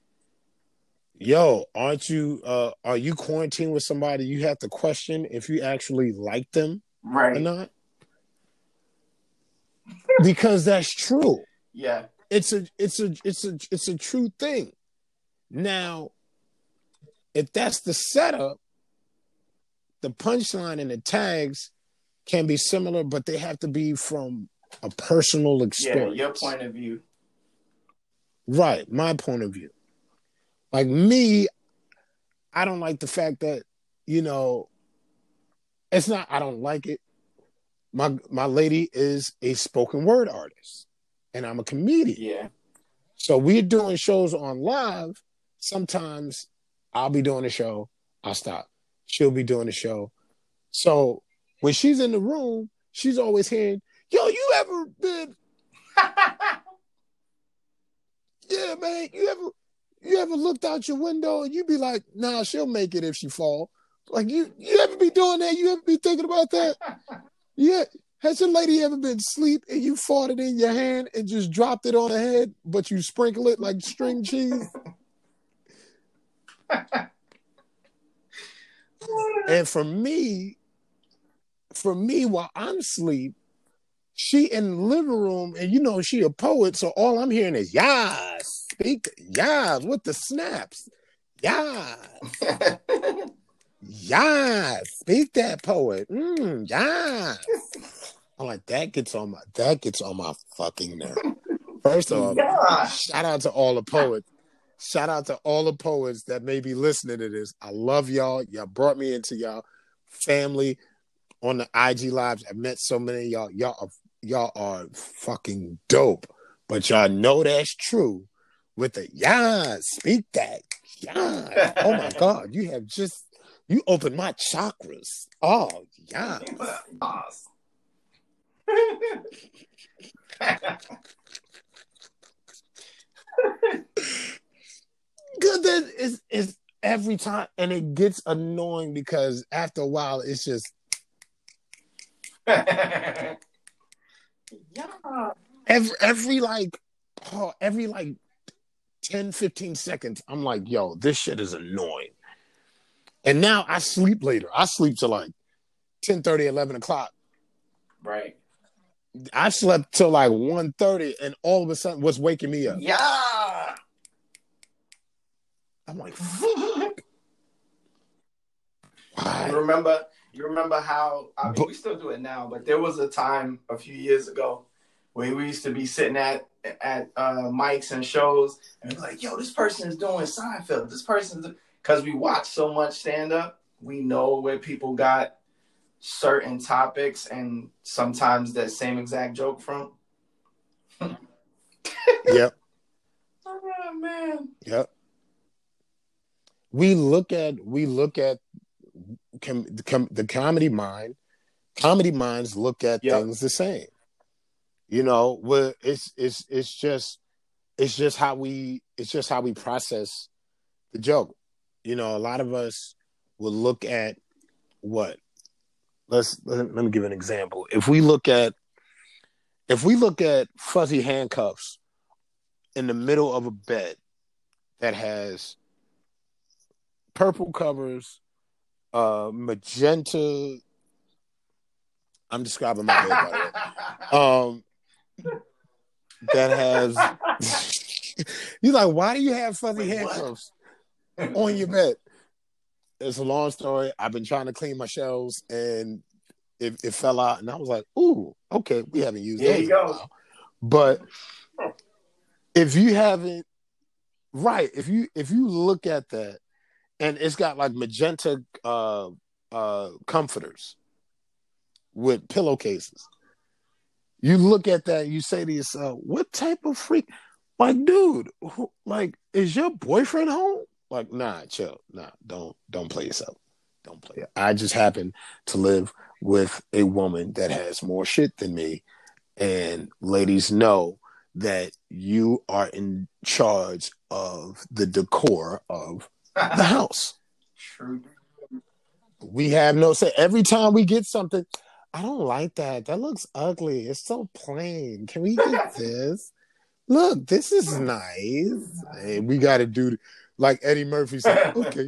yo, are you quarantined with somebody you have to question if you actually like them or not? Because that's true. Yeah. It's a true thing. Now, if that's the setup, the punchline and the tags can be similar, but they have to be from a personal experience. Yeah, your point of view. Right, my point of view. Like me, I don't like the fact that, it's not, I don't like it. My lady is a spoken word artist and I'm a comedian. Yeah. So we're doing shows on live. Sometimes I'll be doing a show. I'll stop. She'll be doing the show. So when she's in the room, she's always hearing, yo, you ever been? Yeah, man. You ever looked out your window and you be like, nah, she'll make it if she fall. Like you ever be doing that? You ever be thinking about that? Yeah. Has your lady ever been asleep and you farted in your hand and just dropped it on her head, but you sprinkle it like string cheese? And for me, while I'm asleep, she in the living room, and she a poet, so all I'm hearing is yas, speak yas with the snaps, yas, yas, speak that poet, yas. I'm like, that gets on my fucking nerve. First of all, shout out to all the poets. Shout out to all the poets that may be listening to this. I love y'all. Y'all brought me into y'all family on the IG lives. I've met so many of y'all. Y'all are fucking dope. But y'all know that's true with the speak that. Oh my God. You opened my chakras. Oh, yeah. Good, that is every time, and it gets annoying because after a while, it's just every 10, 15 seconds, I'm like, yo, this shit is annoying. And now I sleep later. I sleep till like 10:30, 11 o'clock. Right. I slept till like 1:30, and all of a sudden, what's waking me up? Yeah. I'm like, fuck. Why? You remember how, we still do it now, but there was a time a few years ago where we used to be sitting at mics and shows and be like, yo, this person is doing Seinfeld. This person's, because we watch so much stand-up, we know where people got certain topics and sometimes that same exact joke from. Yep. Oh, man. Yep. We look at the comedy mind. Comedy minds look at things the same. Where it's just how we process the joke. A lot of us will look at what. Let me give an example. If we look at if we look at fuzzy handcuffs in the middle of a bed that has purple covers, magenta. I'm describing my bed, by the way. That has. You're like, why do you have fuzzy handcuffs on your bed? It's a long story. I've been trying to clean my shelves and it fell out, and I was like, "Ooh, okay, we haven't used those in a while." But if you haven't, right? If you look at that, and it's got like magenta comforters with pillowcases. You look at that, and you say to yourself, "What type of freak?" Like, dude, is your boyfriend home? Like, nah, chill, nah, don't play yourself, don't play it. I just happen to live with a woman that has more shit than me, and ladies know that you are in charge of the decor of the house. True. We have no say. Every time we get something, I don't like that. That looks ugly. It's so plain. Can we get this? Look, this is nice. Hey, we got to do like Eddie Murphy said. Okay.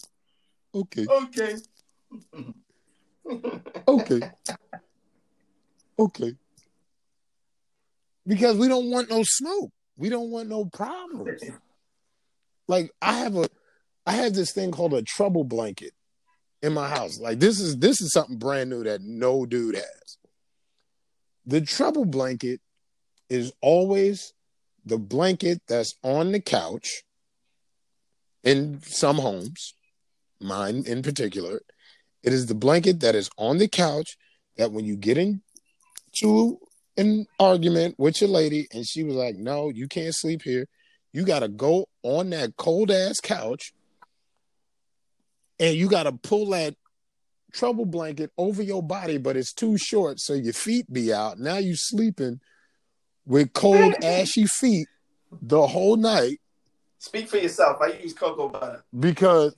Because we don't want no smoke. We don't want no problems. Like I have this thing called a trouble blanket in my house. Like this is something brand new that no dude has. The trouble blanket is always the blanket that's on the couch in some homes, mine in particular. It is the blanket that is on the couch that when you get into an argument with your lady and she was like, "No, you can't sleep here. You got to go on that cold ass couch and you got to pull that trouble blanket over your body, but it's too short, so your feet be out. Now you sleeping with cold, ashy feet the whole night." Speak for yourself. I use cocoa butter. Because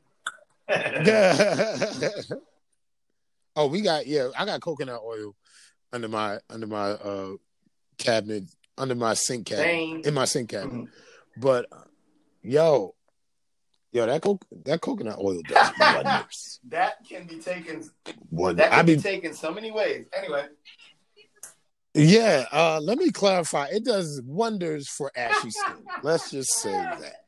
oh, I got coconut oil under my cabinet, under my sink cabinet. Same. In my sink cabinet. Mm-hmm. But yo, that coconut oil does wonders. That can be taken. Taken so many ways. Anyway. Yeah, let me clarify. It does wonders for ashy skin. Let's just say that.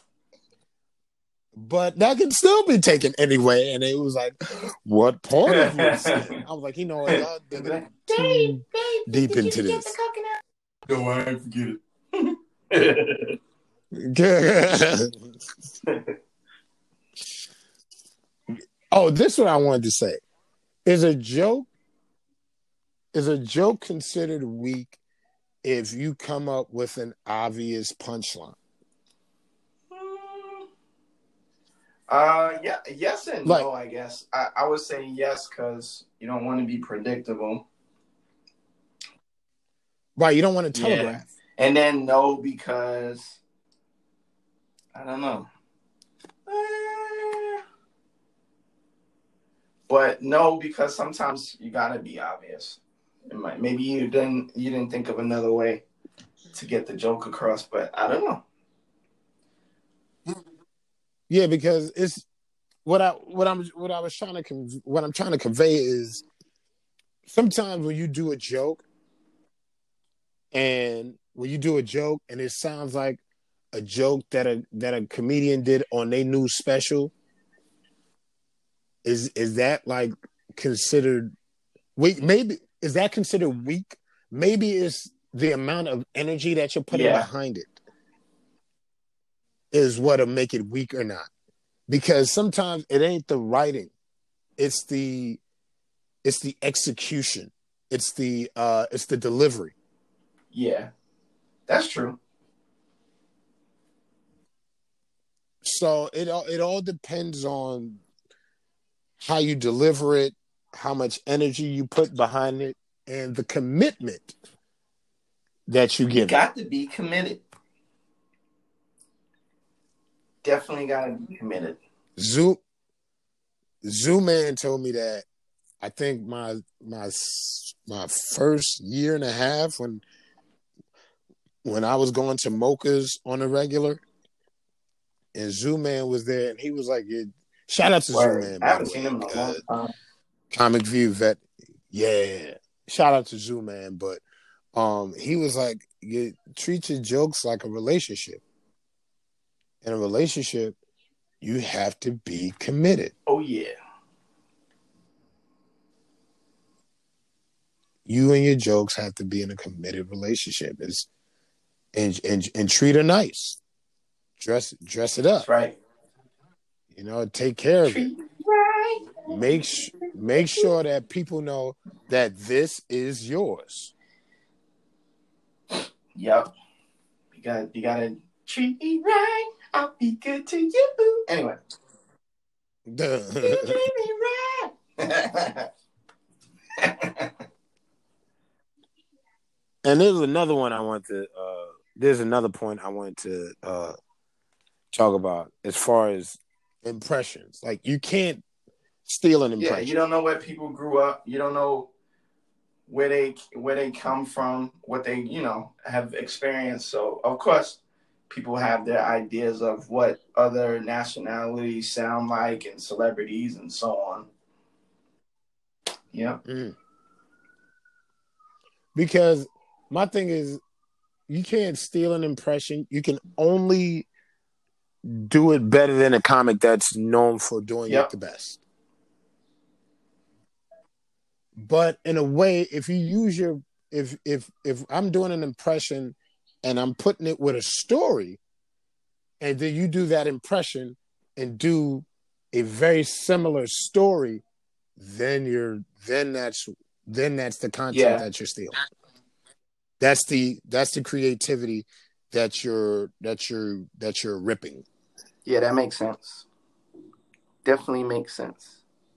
But that can still be taken anyway. And it was like, what part of your skin? I was like, y'all digging too deep into this. No, I ain't forget it. Oh, this is what I wanted to say. Is a joke considered weak if you come up with an obvious punchline? Yeah, yes and no, I guess. I would say yes because you don't want to be predictable. Right, you don't want to telegraph. Yeah. And then no because, I don't know. But no, because sometimes you gotta be obvious. Maybe you didn't think of another way to get the joke across, but I don't know. Yeah, because it's what I'm trying to convey is sometimes when you do a joke and it sounds like a joke that a comedian did on their new special, is that like considered weak? Maybe is that considered weak? Maybe it's the amount of energy that you're putting behind it is what'll make it weak or not. Because sometimes it ain't the writing, it's the execution, it's the delivery. Yeah, that's true. So it all depends on how you deliver it, how much energy you put behind it, and the commitment that you give. You got to be committed. Definitely got to be committed. Zoo Man told me that I think my first year and a half when I was going to Mocha's on a regular, and Zoo Man was there, and he was like, shout out to Zoo Man, I by the haven't seen way. him in a long time. Comic View vet. Yeah. Shout out to Zoo Man. But he was like, you treat your jokes like a relationship. In a relationship, you have to be committed. Oh, yeah. You and your jokes have to be in a committed relationship. And treat her nice. Dress it up. That's right. You know, take care of it. Right. Make sure that people know that this is yours. Yep. You gotta treat me right. I'll be good to you. Anyway. Treat me right. And there's another one I want to. There's another point I wanted to talk about as far as impressions. Like, you can't steal an impression. Yeah, you don't know where people grew up. You don't know where they come from, what they have experienced. So of course, people have their ideas of what other nationalities sound like and celebrities and so on. Yeah. Mm. Because my thing is, you can't steal an impression. You can only do it better than a comic that's known for doing it the best. But in a way, if you use if I'm doing an impression and I'm putting it with a story, and then you do that impression and do a very similar story, then that's the content that you're stealing. That's the creativity that you're ripping. Yeah, that makes sense. Definitely makes sense.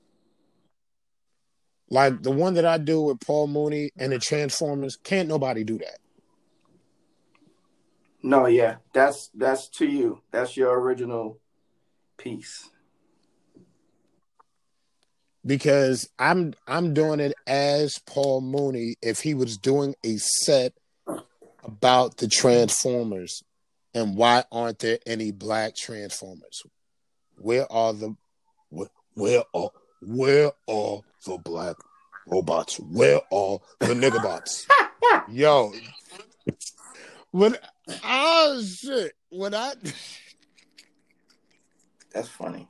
Like the one that I do with Paul Mooney and the Transformers, can't nobody do that. No, yeah. That's to you. That's your original piece. Because I'm doing it as Paul Mooney if he was doing a set about the Transformers and why aren't there any black Transformers? Where are the black robots? Where are the niggerbots? Yo, that's funny.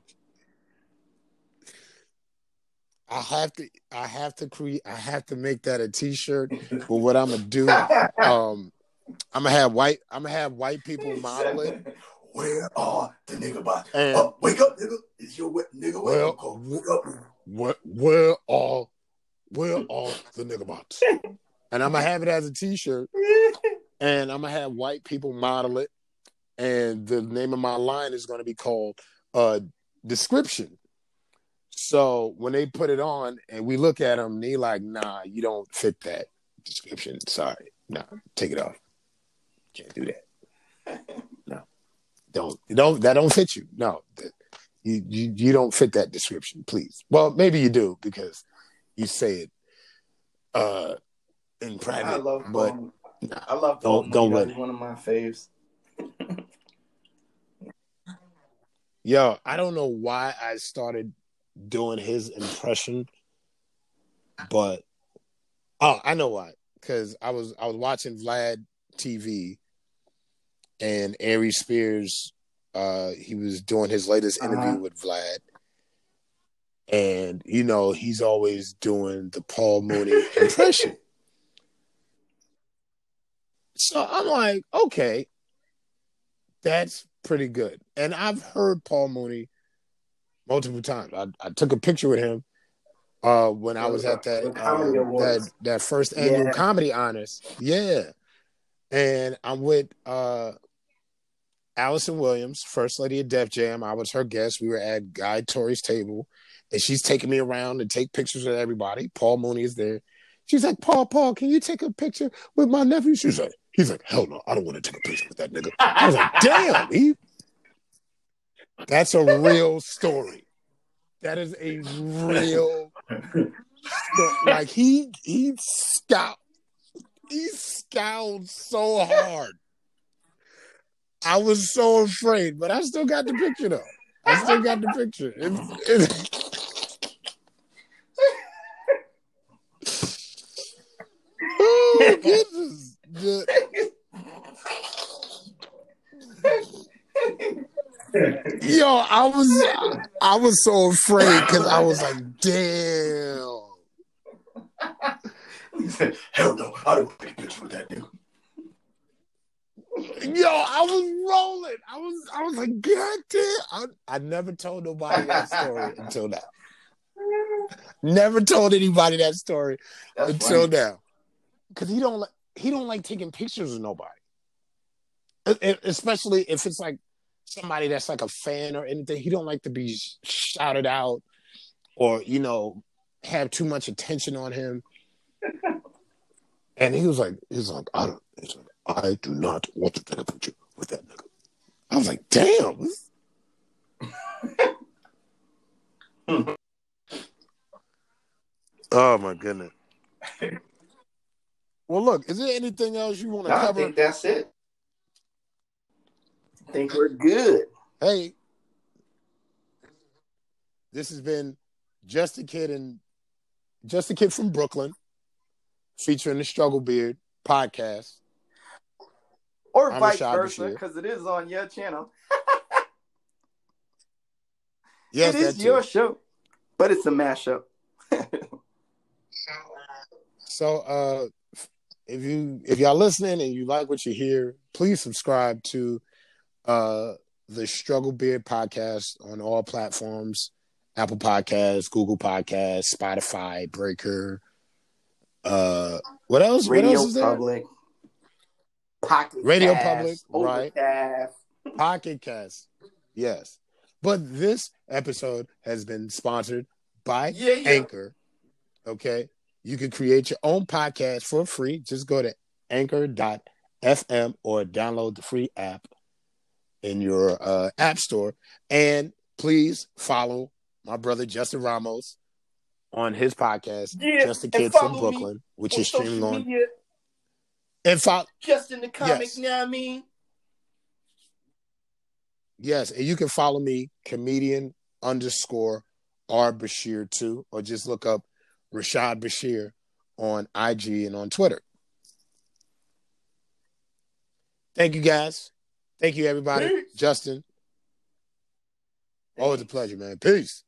I have to make that a t-shirt. But what I'm gonna do, I'm gonna have white people model it. Where are the niggerbots? Wake up, nigga! It's your nigga wake call. Where are the niggerbots? And I'm gonna have it as a t-shirt, and I'm gonna have white people model it, and the name of my line is gonna be called Description. So when they put it on and we look at them, they like, nah, you don't fit that description. Sorry, nah, take it off. Can't do that. No, that don't fit you. No, you don't fit that description. Please. Well, maybe you do because you say it in private. I love but Paul. Nah, I love Paul. Don't let it. One of my faves. Yo, I don't know why I started doing his impression, but I know why. Because I was watching Vlad TV, and Ari Spears, he was doing his latest interview with Vlad, and he's always doing the Paul Mooney impression. So I'm like, okay, that's pretty good. And I've heard Paul Mooney multiple times. I took a picture with him when I was at that first annual Comedy Honors. Yeah. And I'm with Allison Williams, First Lady of Def Jam. I was her guest. We were at Guy Tori's table, and she's taking me around to take pictures with everybody. Paul Mooney is there. She's like, Paul, can you take a picture with my nephew? He's like, hell no, I don't want to take a picture with that nigga. I was like, damn, that's a real story. That is a real So, like he scowled so hard. I was so afraid, but I still got the picture though. I still got the picture. Oh goodness. Yo, I was so afraid because I was like, damn. He said, hell no, I don't want to take a picture with that dude. Yo, I was rolling. I was like, God damn. I never told nobody that story until now. Never told anybody that story until now. Because he don't like taking pictures of nobody. Especially if it's like somebody that's like a fan or anything. He don't like to be shouted out or, have too much attention on him. And he was like, I do not want to take a picture with that nigga. I was like, damn. Oh my goodness. Well, look, is there anything else you want to cover? I think that's it. I think we're good. Hey, this has been Just a Kid from Brooklyn, featuring the Struggle Beard podcast. Or I'm vice versa, because it is on your channel. Yes, it is your show, but it's a mashup. So, if y'all listening and you like what you hear, please subscribe to the Struggle Beard podcast on all platforms: Apple Podcasts, Google Podcasts, Spotify, Breaker. What else? Radio what else is there? Public. Pocket Radio Cast, Public, right? Overcast. Pocket Cast, yes. But this episode has been sponsored by Anchor. Okay, you can create your own podcast for free. Just go to anchor.fm or download the free app in your app store, and please follow my brother Justin Ramos on his podcast, Just a Kid from Brooklyn, which is streaming on. And Justin the Comic, you know what I mean? Yes, and you can follow me, comedian_R Bashir 2, or just look up Rashad Bashir on IG and on Twitter. Thank you, guys. Thank you, everybody. Peace. Justin. Always a pleasure, man. Peace.